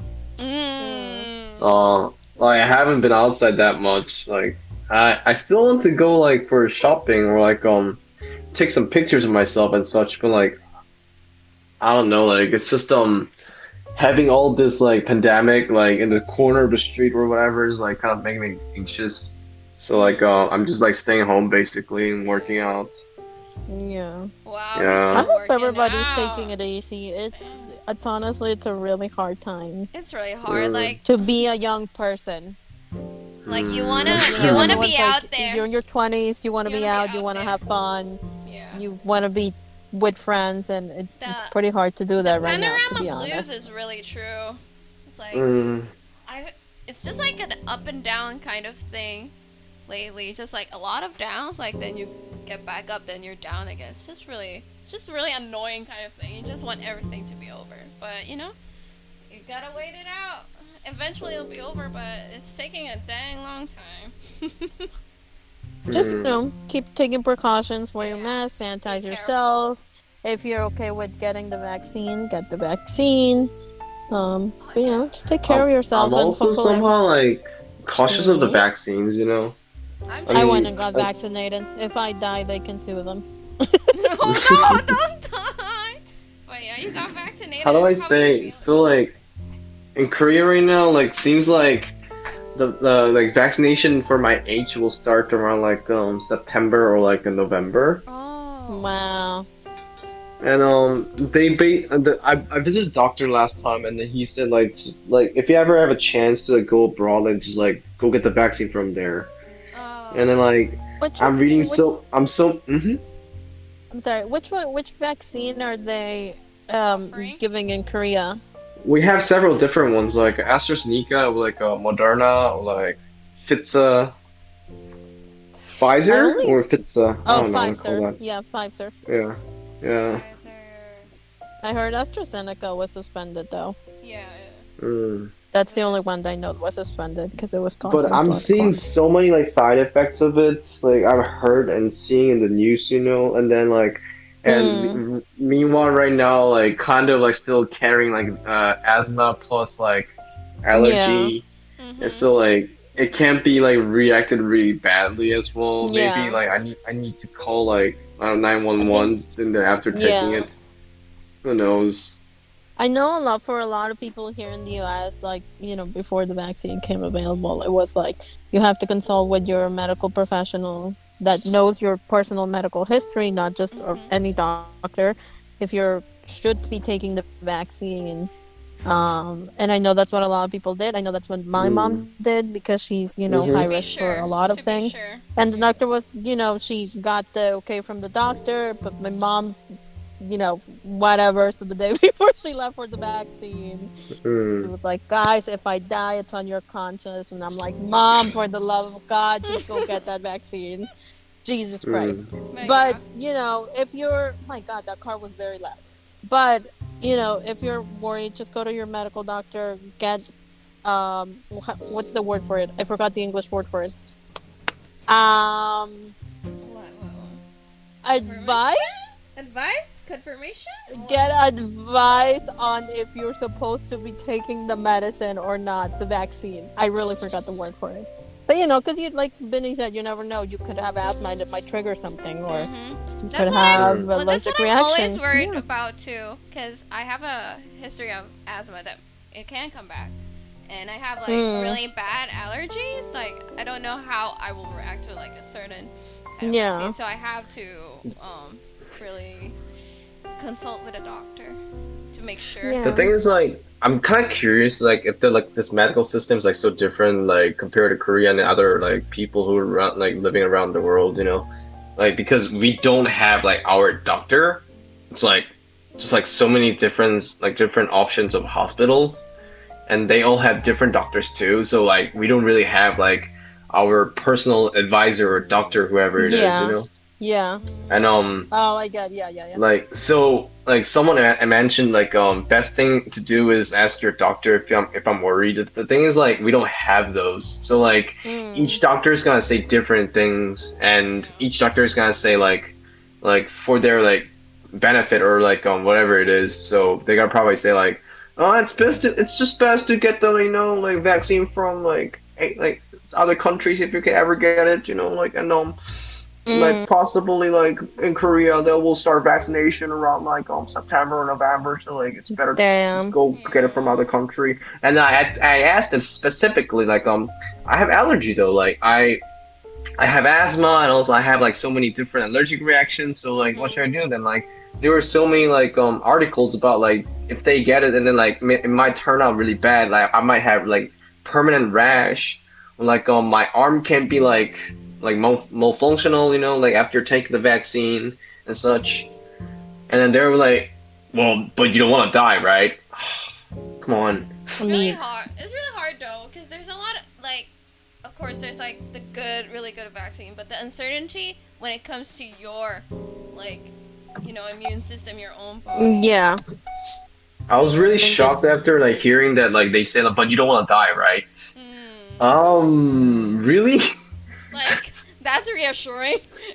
Like I haven't been outside that much. Like I still want to go like for shopping or like take some pictures of myself and such, but like I don't know, like it's just having all this like pandemic like in the corner of the street or whatever is like kind of making me anxious. So like I'm just like staying home basically and working out. Yeah. Wow. Yeah. I we're still hope everybody's working out. taking it easy. It's honestly it's a really hard time It's really hard. Like to be a young person. you wanna Everyone's be like, out there. You're in your 20s, you want to You be wanna be out, you out want to there. have fun, Yeah. you want to be with friends, and it's The- pretty hard to do that right now, Panorama to be blues honest. is really true. It's like it's just like an up and down kind of thing lately. Just like a lot of downs, like then you get back up, then you're down again. It's just really annoying kind of thing. You just want everything to be over, but you know, you gotta wait it out. Eventually it'll be over, but it's taking a dang long time. Just keep taking precautions, wear your mask, sanitize careful. yourself. If you're okay with getting the vaccine, get the vaccine. But just take care of yourself. I'm and also hopefully- somehow like cautious of the vaccines, you know. I mean, went and got vaccinated. If I die, they can sue them. Oh no, don't die! But yeah, you got vaccinated. How do I How say? you feel? So like in Korea right now, like seems like the like vaccination for my age will start around like September or like in November. Oh. Wow. And I visited doctor last time, and then he said like if you ever have a chance to like, go abroad, like just like go get the vaccine from there. Oh. And then like I'm sorry. Which vaccine are they Offering? giving in Korea? We have several different ones like AstraZeneca, like Moderna, or like Pfizer, Pfizer Only- or Pfizer. I Oh, don't know how to call Pfizer. that. Yeah, Pfizer. Yeah. I heard AstraZeneca was suspended though. Yeah. Mm. That's the only one that I know was suspended because it was causing But I'm blood seeing clots. so many like side effects of it. Like I've heard and seeing in the news, you know, and then like, and meanwhile, right now, like kind of like still carrying like asthma plus like allergy. Mm-hmm. And so like it can't be like reacted really badly as well. Maybe Yeah, like I need to call like I don't know, I think 911 and then after taking yeah. it. Who knows? I know a lot for a lot of people here in the US, like, before the vaccine came available, it was like you have to consult with your medical professional that knows your personal medical history, not just Mhm. any doctor, if you're should be taking the vaccine. And I know that's what a lot of people did. I know that's what my mom Mm. did because she's, high Mm-hmm. To risk be for a sure. lot of To be things. sure. And the doctor was, she got the okay from the doctor, but my mom's, whatever. So the day before she left for the vaccine, she Mm. was like, guys, if I die, it's on your conscience. And I'm like, Mom, for the love of God, just go get that vaccine. Jesus Christ. Mm. But But, yeah. if you're, my God, that car was very loud. But, if you're worried, just go to your medical doctor, get, what's the word for it? I forgot the English word for it. Um, What? Confirmation? advice? Advice? Confirmation? Get advice on if you're supposed to be taking the medicine or not, the vaccine. I really forgot the word for it. But because you, like Benny said, you never know. You could have asthma and it might trigger something, or you could That's what I'm. have Mm. Well, that's what allergic I'm always reaction. worried Yeah. about too, because I have a history of asthma that it can come back, and I have like Mm. really bad allergies. Like I don't know how I will react to like a certain kind of Yeah. vaccine, so I have to really consult with a doctor to make sure. Yeah. The thing is, like, I'm kind of curious, like, if the like this medical system is like so different, like compared to Korea and other like people who are around, like living around the world, like because we don't have like our doctor. It's like just like so many different options of hospitals, and they all have different doctors too. So like we don't really have like our personal advisor or doctor, whoever it is, Yeah. Yeah. and Oh my God. Yeah. Yeah. Yeah. like so, like someone mentioned, like best thing to do is ask your doctor if I'm worried. The thing is, like, we don't have those, so like each Mm. doctor is gonna say different things, and each doctor is gonna say like for their like benefit or like whatever it is. So they gotta probably say like, oh, it's just best to get the like vaccine from like other countries if you can ever get it, like and like Mm. possibly like in Korea they will start vaccination around like September or November, so like it's better to just Damn. go get it from other country. And I asked them specifically like I have allergy though, like I have asthma and also I have like so many different allergic reactions, so like what should I do then? Like there were so many like articles about like if they get it and then like it might turn out really bad, like I might have like permanent rash, like my arm can't be like malfunctional, like after taking the vaccine and such. And then they were like, well, but you don't want to die, right? Come on. I It's really mean, hard. It's really hard though, because there's a lot of like, of course, there's like the good, really good vaccine, but the uncertainty when it comes to your like, immune system, your own body. yeah. I was really think shocked it's after like hearing that like they said, but you don't want to die, right? Mm. Really? Like that's reassuring.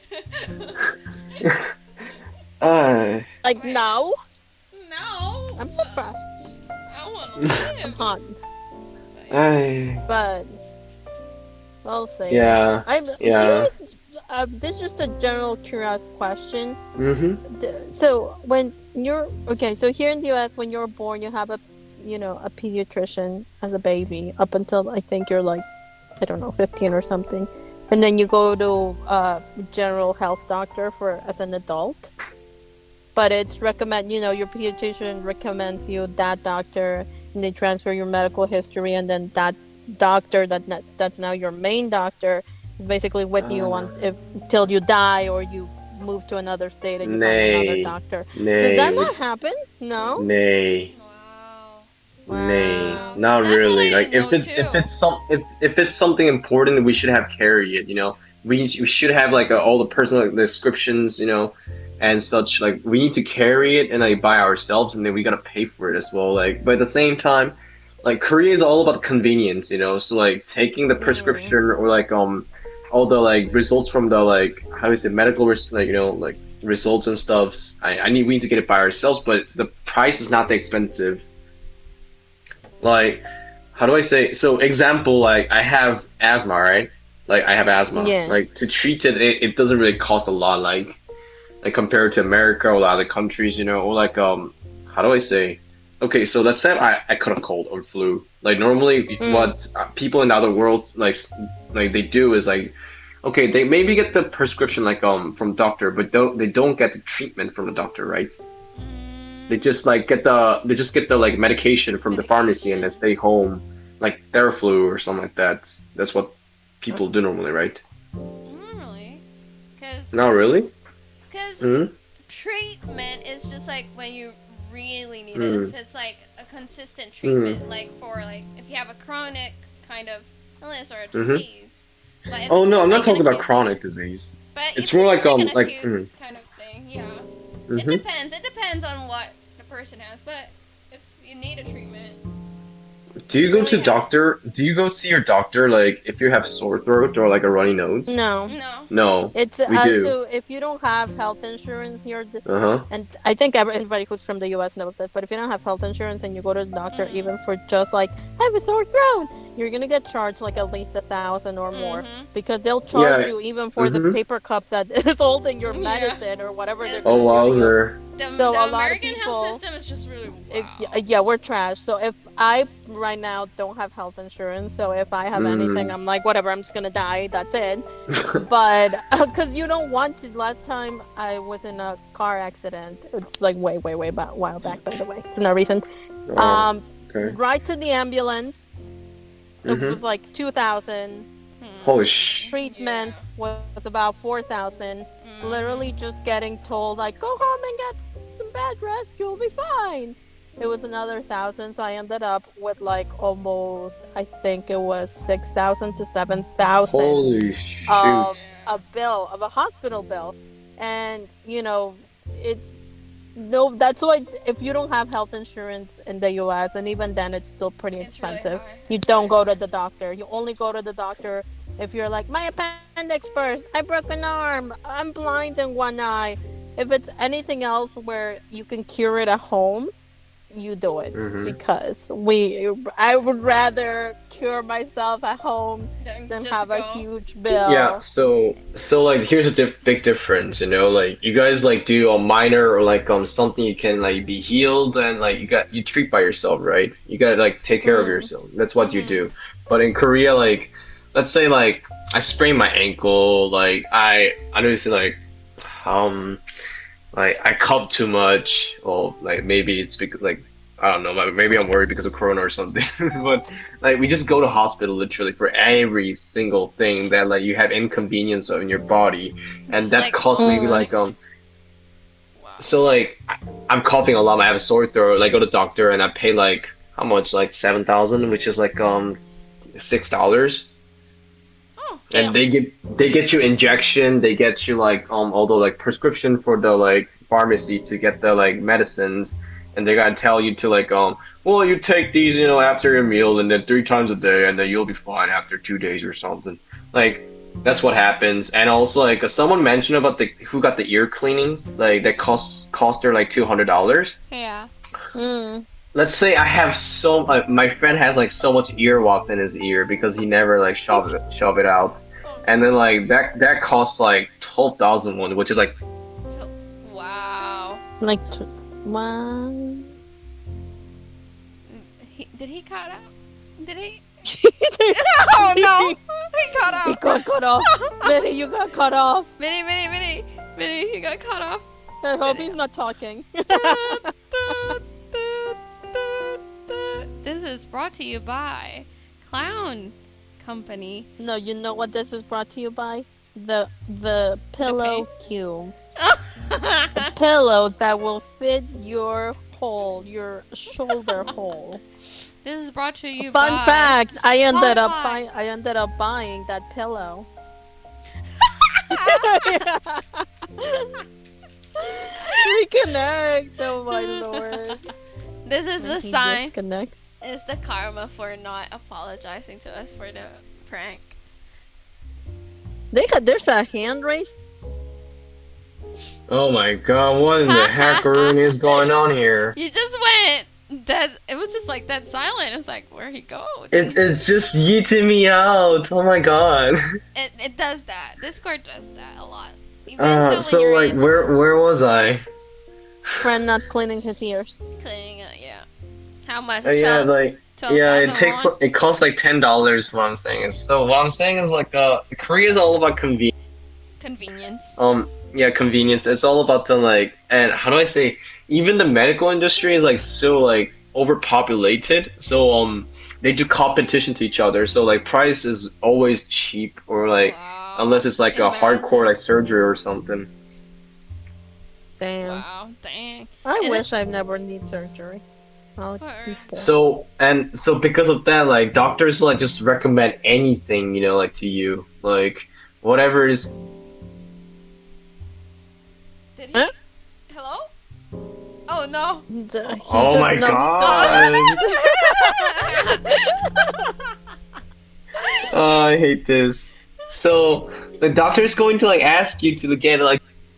uh, Like now, No. I'm surprised. I want to I'm live. hot, I, but we'll see. yeah, I'm. Do you yeah. guys? This is just a general curious question. Mm-hmm. So when you're okay, so here in the U.S., when you're born, you have a pediatrician as a baby up until I think you're like, I don't know, 15 or something, and then you go to a general health doctor for as an adult. But it's your pediatrician recommends you that doctor, and they transfer your medical history, and then that doctor that's now your main doctor is basically with you on if till you die or you move to another state and you find another Nay, doctor. Does that nay, not happen? No. nay. Wow. Nay, Wow. not That's what really. I Like know if it's something important, we should have carry it. We should have like all the personal descriptions, and such. Like we need to carry it and like by ourselves, and then we gotta pay for it as well. Like, but at the same time, like Korea is all about convenience, So like taking the Mm. prescription or like all the like results from the like how is it medical like like results and stuff. We need to get it by ourselves, but the price is not that expensive. Like how do I say? So example, like I have asthma, right? Like I have asthma. Yeah. Like to treat it, it doesn't really cost a lot. Like compared to America or other countries, or like how do I say? Okay, so let's say I caught a cold or flu. Like normally, what people in other worlds like they do is like, okay, they maybe get the prescription like from doctor, but they don't get the treatment from the doctor, right? They just like get the like medication from the pharmacy and then stay home, like Theraflu or something like that. That's what people do normally, right? Not really. Not really. Because Mm-hmm. treatment is just like when you really need it. If it's like a consistent treatment, like for like if you have a chronic kind of illness or a disease. But if Oh it's no, just I'm like not talking an about acute chronic thing- disease. But It's if more it's like just an like acute kind of thing, yeah. It Mhm. depends. It depends on what the person has. But if you need a treatment, Do you go really to have- doctor? Do you go see your doctor like if you have sore throat or like a runny nose? No. no. No, It's we do. so if you don't have health insurance here, Uh-huh. and I think everybody who's from the U.S. knows this, but if you don't have health insurance and you go to the doctor, even for just like I have a sore throat, you're gonna get charged like at least 1,000 or more because they'll charge Yeah. you even for the paper cup that is holding your medicine or whatever they're Oh gonna do to you. wowzer. The So a lot of American health people- system is just really Yeah, we're trash. So if I right now don't have health insurance, so if I have anything, I'm like, whatever, I'm just gonna die. That's it. But because you don't want to. Last time I was in a car accident. It's like way while back, by the way. It's not recent. Oh, okay. Right to the ambulance. It Mhm. was like 2,000. Holy sh! Treatment was about 4,000. Literally just getting told like, go home and get some bed rest. You'll be fine. It was another 1,000, so I ended up with like almost, I think it was 6,000 to 7,000 Holy shoot! of a bill, of a hospital bill. And it's no, that's why if you don't have health insurance in the US, and even then it's still pretty It's really expensive, high. you don't go to the doctor. You only go to the doctor if you're like, my appendix burst, I broke an arm, I'm blind in one eye. If it's anything else where you can cure it at home, you do it because I would rather cure myself at home than just have a go. huge bill. Yeah, so like here's a big difference, like you guys like do a minor or like something you can like be healed and like you treat by yourself, right? You gotta like take care of yourself. That's what you do. But in Korea, like let's say like I sprained my ankle, like I noticed like I cup too much, or like maybe it's because like I don't know, like, maybe I'm worried because of Corona or something. But like we just go to hospital literally for every single thing that like you have inconvenience of in your body, and Just, that like, costs maybe like So like I'm coughing a lot. I have a sore throat. I go to the doctor and I pay like how much? Like 7,000, which is like $6. Oh, And they get you injection, they get you like although like prescription for the like pharmacy to get the like medicines, and they gotta tell you to like well you take these after your meal and then 3 times a day and then you'll be fine after 2 days or something. Like that's what happens. And also like someone mentioned about who got the ear cleaning, like that cost her like $200. yeah. Let's say I have my friend has like so much earwax in his ear because he never like shove it out, and then like that costs like 12,000 won, which is like So, wow. Like, wow. Did he cut out? Did he? He Oh no! He cut out. got cut off. Minnie, you got cut off. Minnie, he got cut off. I hope he's not talking. This is brought to you by Clown Company. No, you know what this is brought to you by? The pillow cube. A pillow that will fit your hole, your shoulder hole. This is brought to you Fun by fact, I ended Spotify. up buying that pillow. Reconnect, oh my lord. This is the He sign. disconnects. It's the karma for not apologizing to us for the prank. There's a hand race. oh my god, what in the heck is going on here? You just went dead. It was just like dead silent. It was like, where'd he go? It's just yeeting me out. Oh my god. It does that. Discord does that a lot. Even when So you're like in where was I? Friend not cleaning his ears. cleaning, yeah. How much? Yeah, like 12,000 won? it costs like $10. What I'm saying is, so what I'm saying is like Korea is all about convenience. Convenience. Yeah, convenience. It's all about the like, and how do I say? Even the medical industry is like so like overpopulated. So they do competition to each other. So like price is always cheap, or like Wow. unless it's like a hardcore Imagine. like surgery or something. Damn. Wow, dang. I And wish I never need surgery. I'll Poor. be poor. So because of that, like doctors like just recommend anything, like to you, like whatever is. Did he? Huh? Hello? Oh no. He Oh just- my no, he's god! Oh, I hate this. So the doctor is going to like ask you to get like.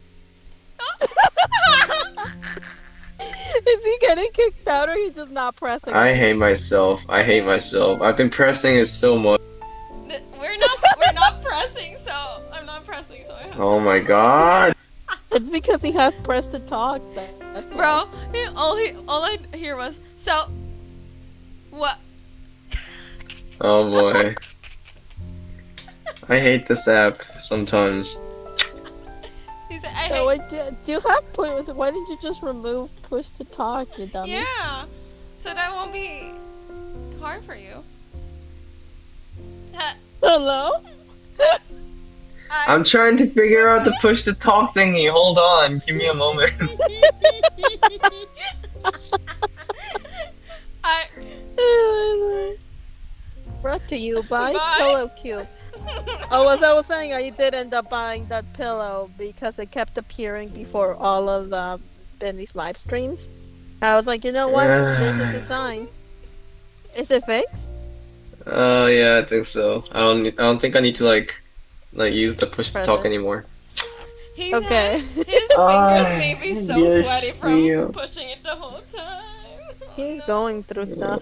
Is he getting kicked out or he just not pressing? I it? hate myself. I hate myself. I've been pressing it so much. We're not pressing, so I'm not pressing, so I have. Oh my god! It's because he has press to talk. That's why. Bro, all I hear was so. What? Oh boy. I hate this app sometimes. He said, I So hate. wait, do you have push? Why didn't you just remove push to talk, you dummy? Yeah. So that won't be hard for you. Hello? I'm trying to figure out the push to talk thingy. Hold on, give me a moment. I. Brought to you by Bye. Pillow Cube. Oh, as I was saying, I did end up buying that pillow because it kept appearing before all of Benny's live streams. I was like, you know what? This is a sign. Is it fixed? Yeah, I think so. I don't think I need to like use the push to Press talk it. anymore. He Okay. said his fingers may be so yes, sweaty from yeah. pushing it the whole time. He's going through stuff.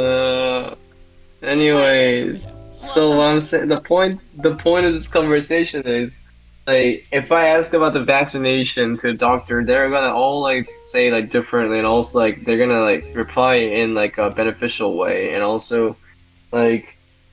Anyways, so what I'm saying, the point of this conversation is, like, if I ask about the vaccination to a doctor, they're gonna all like say like differently, and also like they're gonna like reply in like a beneficial way, and also like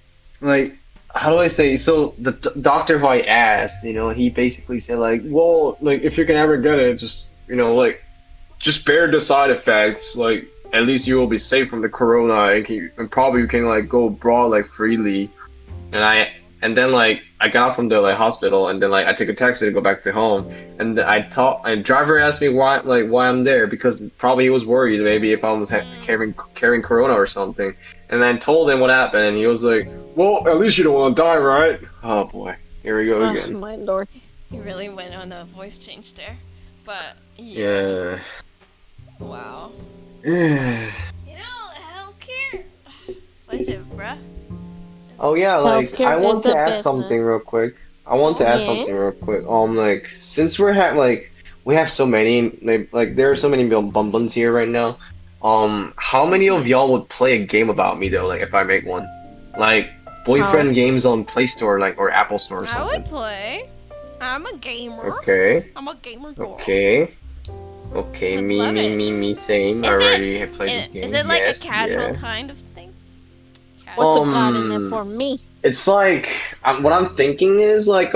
how do I say? So the doctor who I asked, he basically said like, well, like if you can ever get it, just like just bear the side effects, like at least you will be safe from the corona, and probably you can like go abroad like freely. And then like I got out from the like hospital, and then like I took a taxi to go back to home, and and driver asked me why I'm there, because probably he was worried maybe if I was carrying corona or something. And I told him what happened, and he was like, well, at least you don't want to die, right? Oh boy, here we go Oh, again. my lord. He really went on a voice change there. But Yeah. wow. Yeah. Healthcare budget, bruh. Oh yeah, like Healthcare I want is to a ask something business. real quick. I want to ask Yeah? something real quick. Like since we have so many, like there are so many bumbuns here right now. How many of y'all would play a game about me though? Like if I make one, like boyfriend games on Play Store, like or Apple Store or I something. would play. I'm a gamer. Okay. I'm a gamer girl. Okay. Okay. Would Me. love it. Me. Same. Is I it- already have played this game. Is it like Yes, a casual yeah. kind of thing? What's it got in it Um, for me? It's like what I'm thinking is like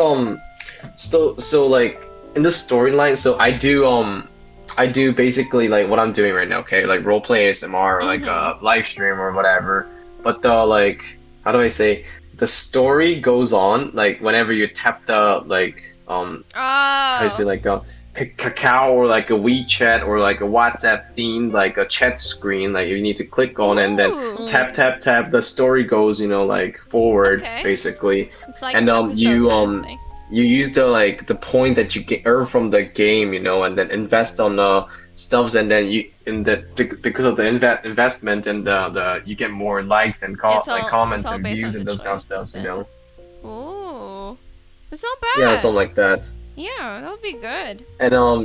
so like in the storyline. So I do basically like what I'm doing right now. Okay, like roleplay ASMR or like a live stream or whatever. But the like how do I say, the story goes on like whenever you tap the like how do you say, Oh. like Kakao or like a WeChat or like a WhatsApp theme, like a chat screen, like you need to click on, and then Ooh. tap the story goes like forward Okay. basically, It's like and, episode you, kind of thing. you use the point that you get earn from the game, and then invest on stuffs, and then because of the investment and the you get more likes and It's all- comments it's all and based views on and the those kind of choices stuff, then. Ooh. It's not bad. yeah, something like that. Yeah, that would be good. And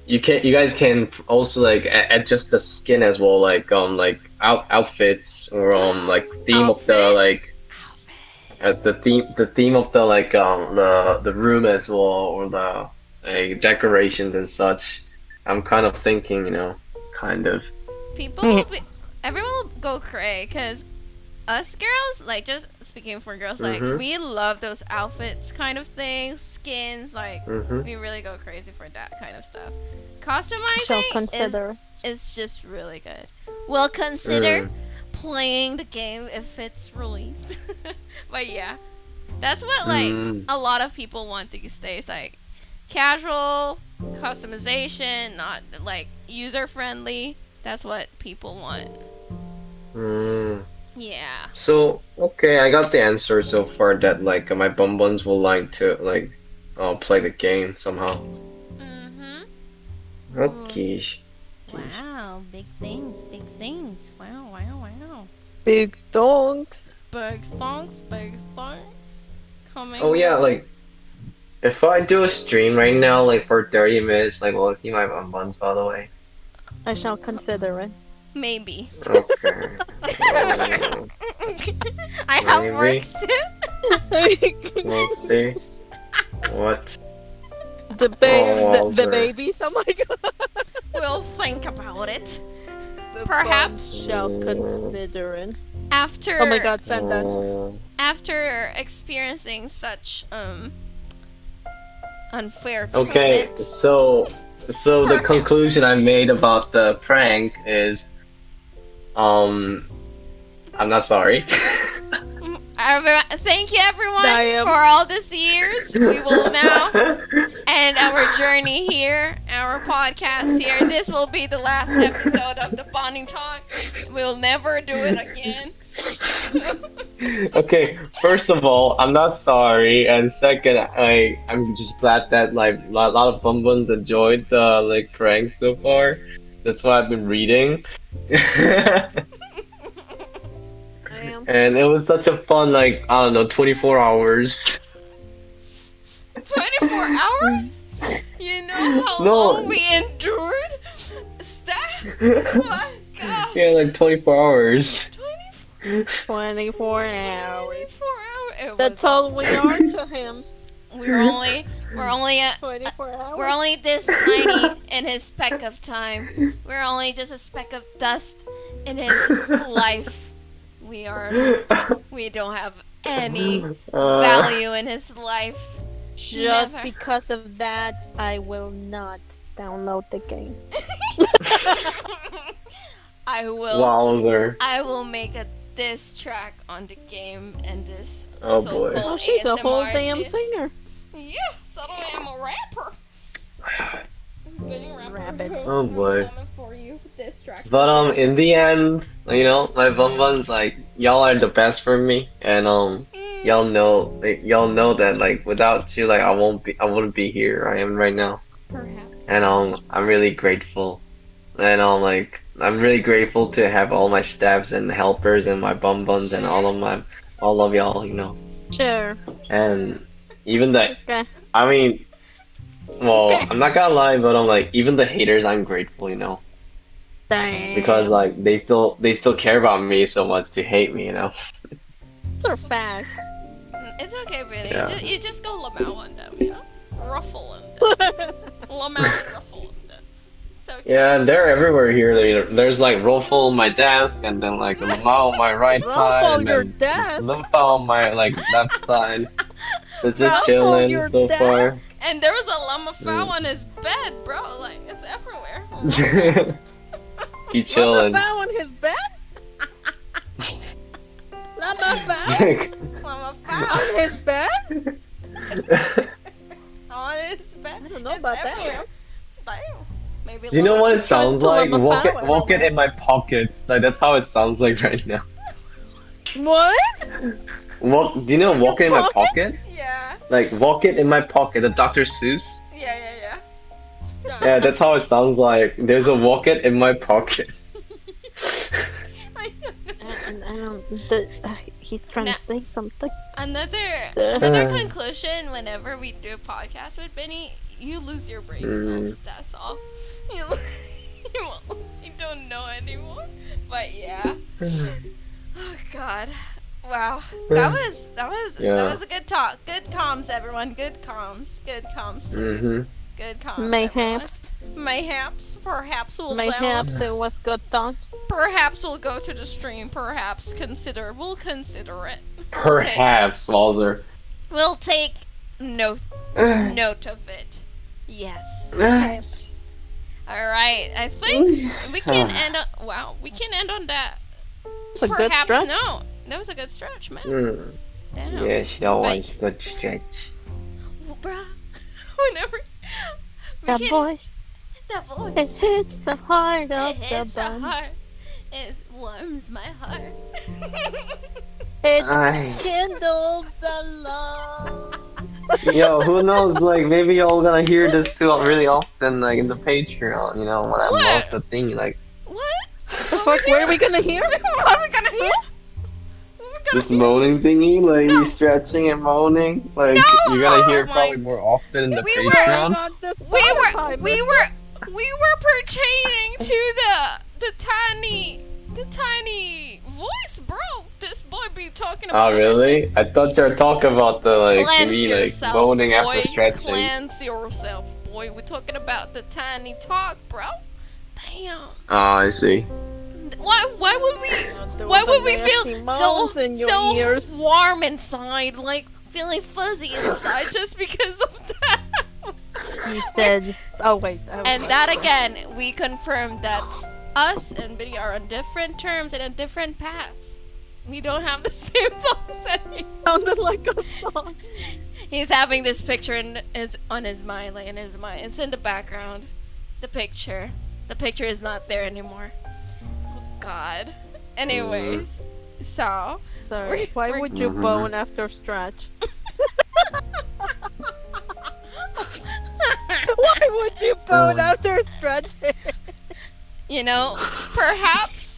you guys can also like adjust the skin as well, like outfits or like theme of the Outfit? like the theme of the like the room as well, or the like decorations and such. I'm kind of thinking, kind of. People will be, everyone will go cray because us girls, like just speaking for girls, like Mhm. we love those outfits kind of things, skins, like Mhm. we really go crazy for that kind of stuff. Shall Customizing consider. is just really good. We'll consider Mm. playing the game if it's released. But yeah, that's what like Mm. a lot of people want these days, like casual customization, not like user friendly. That's what people want. Mm. Yeah. So okay, I got the answer so far that like my bum buns will like to like play the game somehow. Mhm. Okay. Wow, big things, big things. Wow, wow, wow. Big dogs. Big thongs, coming. Oh yeah, like if I do a stream right now, like for 30 minutes, like will I see my bum buns by the way? I shall consider it. Maybe. Okay. Oh, I have Maybe. work soon. we'll see. What? the Oh, the Wowzer. babies. Oh my god. We'll think about it. The Perhaps. bums shall consider it. After Oh my god, send that. after experiencing such unfair Okay, treatment. so the Perhaps. conclusion I made about the prank is, I'm not sorry. Thank you everyone I am- for all these years. We will now end our journey here, our podcast here. This will be the last episode of the Bonding Talk. We'll never do it again. Okay, first of all, I'm not sorry, and second, I'm just glad that like a lot of bum buns enjoyed the like prank so far. That's why I've been reading. And it was such a fun, like, I don't know, 24 hours. 24 hours? You know how No. long we endured? Stop! My God. Yeah, like 24 hours. 24 hours. 24 hours. It That's was- all we are to him. We're only 24 hours. we're only this tiny in his speck of time. We're only just a speck of dust in his life. We don't have any value in his life. Just Never. because of that, I will not download the game. I will Wowzer. I will make a diss track on the game and this Oh, boy. so-called Oh, she's a whole ASMR damn artist. singer. Yeah, suddenly I'm a rapper. Bidding rapper. Rabbit. Oh, boy. Coming for you, diss track. But in the end, my bum buns, like, y'all are the best for me, and y'all know that like without you, like I wouldn't be here I am right now. Perhaps. And I'm really grateful. And I'm really grateful to have all my staffs and helpers and my bum buns and all of y'all, Sure. And even the Okay. I mean, well, Okay. I'm not gonna lie, but I'm like even the haters, I'm grateful, Dang. because like they still care about me so much to hate me. Those are facts. It's okay, Benny. Yeah. You just go lamau on them, Ruffle on them. Lamau and ruffle on them. So cute. Yeah, they're everywhere here. There's like Ruffle on my desk, and then like Lamau on my right side, Ruffle and your then desk. Limpa on my like left side. It's just Ruffle chilling your so far. And there was a llama fowl on his bed, bro. Like, it's everywhere. He Llama chilling. found on his bed? Llama found Llama on fowl his bed? on his bed. I don't know It's about that. everywhere. Damn. Maybe Do you know llama- what it sounds to like? Llama Walk it, Fowl. walk it in my pocket. Like that's how it sounds like right now. What? Do you know In walk it in your my pocket? pocket? Yeah. Like walk it in my pocket. The Dr. Seuss. Yeah. Yeah, that's how it sounds like. There's a walk it in my pocket. I don't. He's trying Nah. to say something. Another Uh. another conclusion whenever we do a podcast with Benny, you lose your brain Mm. cells. That's all. You you don't know anymore. But yeah. Oh God. Wow. That was a good talk. Good comms, everyone. Good comms. Good comms, please. Mm-hmm. Good comms. Mayhaps. everyone. Mayhaps. Perhaps we'll Mayhaps it was good thoughts. Perhaps we'll go to the stream. Perhaps we'll consider it. We'll take- Perhaps, Walzer. We'll take note of it. Yes. All right. I think we can end on. Wow. We can end on that. It's a good Perhaps stretch. no. That was a good stretch, man. Mm. Damn. Yes, that was a good stretch. Well, bruh. Whenever. we The can- voice, The voice. it hits the heart of It the hits the bunch. heart. It warms my heart. It Ay. kindles the love. Yo, who knows? Like, maybe y'all gonna hear this too really often, like in the Patreon. You know, when I What? lost the thing, like What? The fuck? What are we gonna hear? What are we gonna hear? What are we gonna this hear? moaning thingy, like No. you stretching and moaning. Like No! you're gonna hear Oh probably my- more often in the We were- Patreon. We were pertaining to the tiny voice, bro. This boy be talking about. Oh really? I thought you were talking about the like Cleanse me like yourself, moaning boy. after stretching. Cleanse yourself, boy. We're talking about the tiny talk, bro. Damn. Oh, I see. Why would we feel so warm inside, like feeling fuzzy inside just because of that? He said, "Oh wait." And that again, we confirmed that us and Biddy are on different terms and on different paths. We don't have the same thoughts anymore. sounded like a song. He's having this picture on his mind, like in his mind. It's in the background. The picture. The picture is not there anymore. Oh God. Anyways, so Sorry. Why we're- would you bone after stretch? Why would you bone after stretching? you know, perhaps,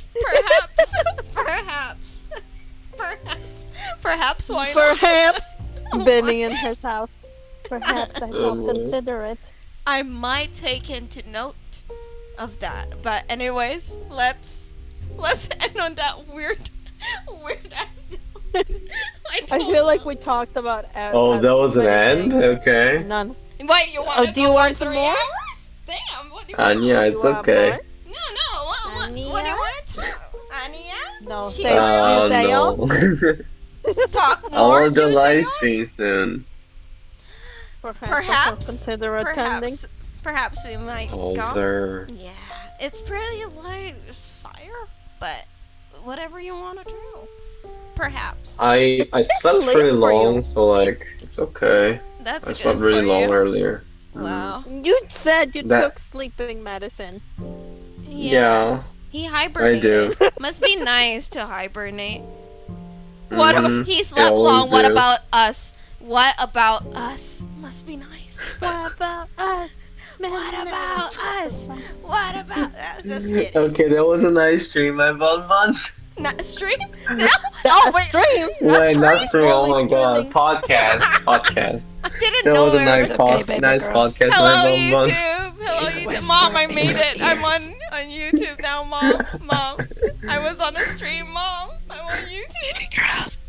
why not? Perhaps Benny in his house. Perhaps I shall consider it. I might take into note of that. But anyways, let's end on that weird ass note. I feel like we talked about. Oh, that was an end. Okay. None. Wait, you want? Oh, do you want some more? Hours? Damn, what do you want? Anya, it's You want okay. more? No, what do you want? Anya? No, She- say Giselle. No. Talk I more, want the Giselle? live stream soon. Perhaps I shall Perhaps, consider attending. perhaps we might go. Older. Yeah, it's pretty late, sire, but whatever you want to do. Perhaps. I It's slept late pretty for you. long, so like it's okay. That's I good slept for really long you. earlier. Wow. You said you That- took sleeping medicine. Yeah. He hibernated. I do. Must be nice to hibernate. What? Mhm. He slept I always long. What do. about us? What about us? Must be nice. What about us? What about us? What about? Just kidding. Okay, that was a nice stream, my bonbons. Not stream? No. Oh, wait. stream. Wait, not stream. Oh Fully my god, streaming. podcast. I didn't That know was a it nice, was okay, baby nice girls. podcast, Hello my bonbons. YouTube. Hello You YouTube. whisper Mom, I in made your it. I'm ears. on YouTube now, Mom. Mom. I was on a stream, Mom. I'm on YouTube. Your house.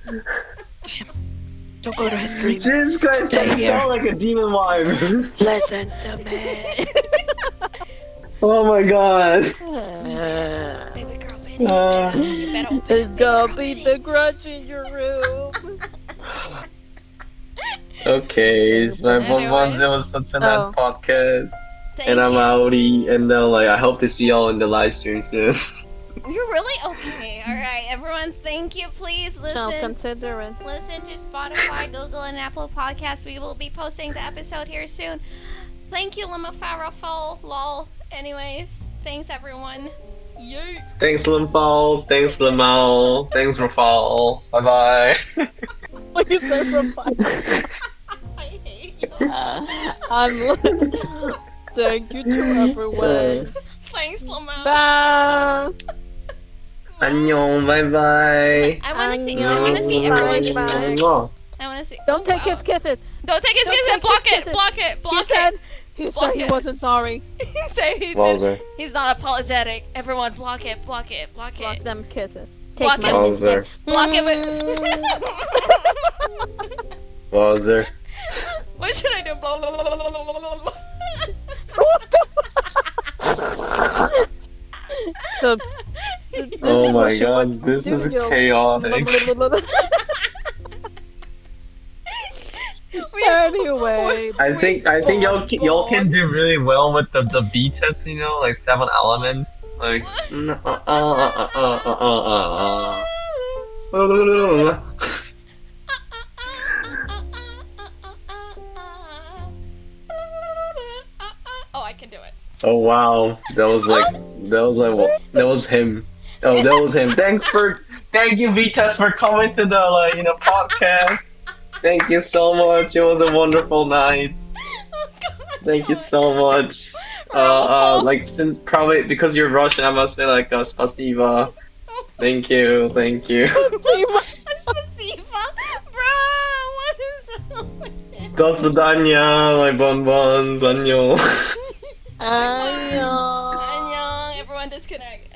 Don't go to his stream. Jesus Christ, Stay I here. sound like a demon wife. Listen to me. Oh my god. Baby girl, baby. You better open It's it, gonna baby be girl, the grudge in your room. Okay, so my bonbons, Anyways. it was such a nice Oh. podcast. Thank And I'm you. outie, and like I hope to see y'all in the live stream soon. You're really okay. All right, everyone. Thank you. Please Shall listen. consider it. Listen to Spotify, Google, and Apple Podcasts. We will be posting the episode here soon. Thank you, Lima Farafo. Lol. Anyways, thanks everyone. Yay. Thanks, Limpal. Thanks, Limao. Thanks, Rafal. Bye bye. What you say from I hate you. Thank you to everyone. Thanks, Lama. Bye. Annyeong. Bye bye. I want to see. I Annyeong. want to see everyone just Bye. connect. I want to see. Don't take wow. his kisses. Don't take his Don't kisses. take Block his it. kisses. Block it. Block He it. said he Block said he it. wasn't sorry. He said he Wowzer. did. He's not apologetic. Everyone, block it. Block it. Block Block it. them kisses. Block Take it. mine instead. Block it. Wowzer. What should I do? Blah, blah, blah, blah, blah, blah, blah, blah. So, Oh is my what she god, wants to this do, is yo. chaotic. Anyway, I think y'all can do really well with the B test, you know, like 7 elements. Like Oh, I can do it. Oh wow, that was him. Oh, that was him. Thank you, V-Test, for coming to the podcast. Thank you so much. It was a wonderful night. Thank you so much. Since probably because you're Russian, I must say spasiba. Thank you. Spasiba. Bro, what is it? До свидания, my bonbons. 안녕. Annyeong. Annyeong. Everyone disconnect.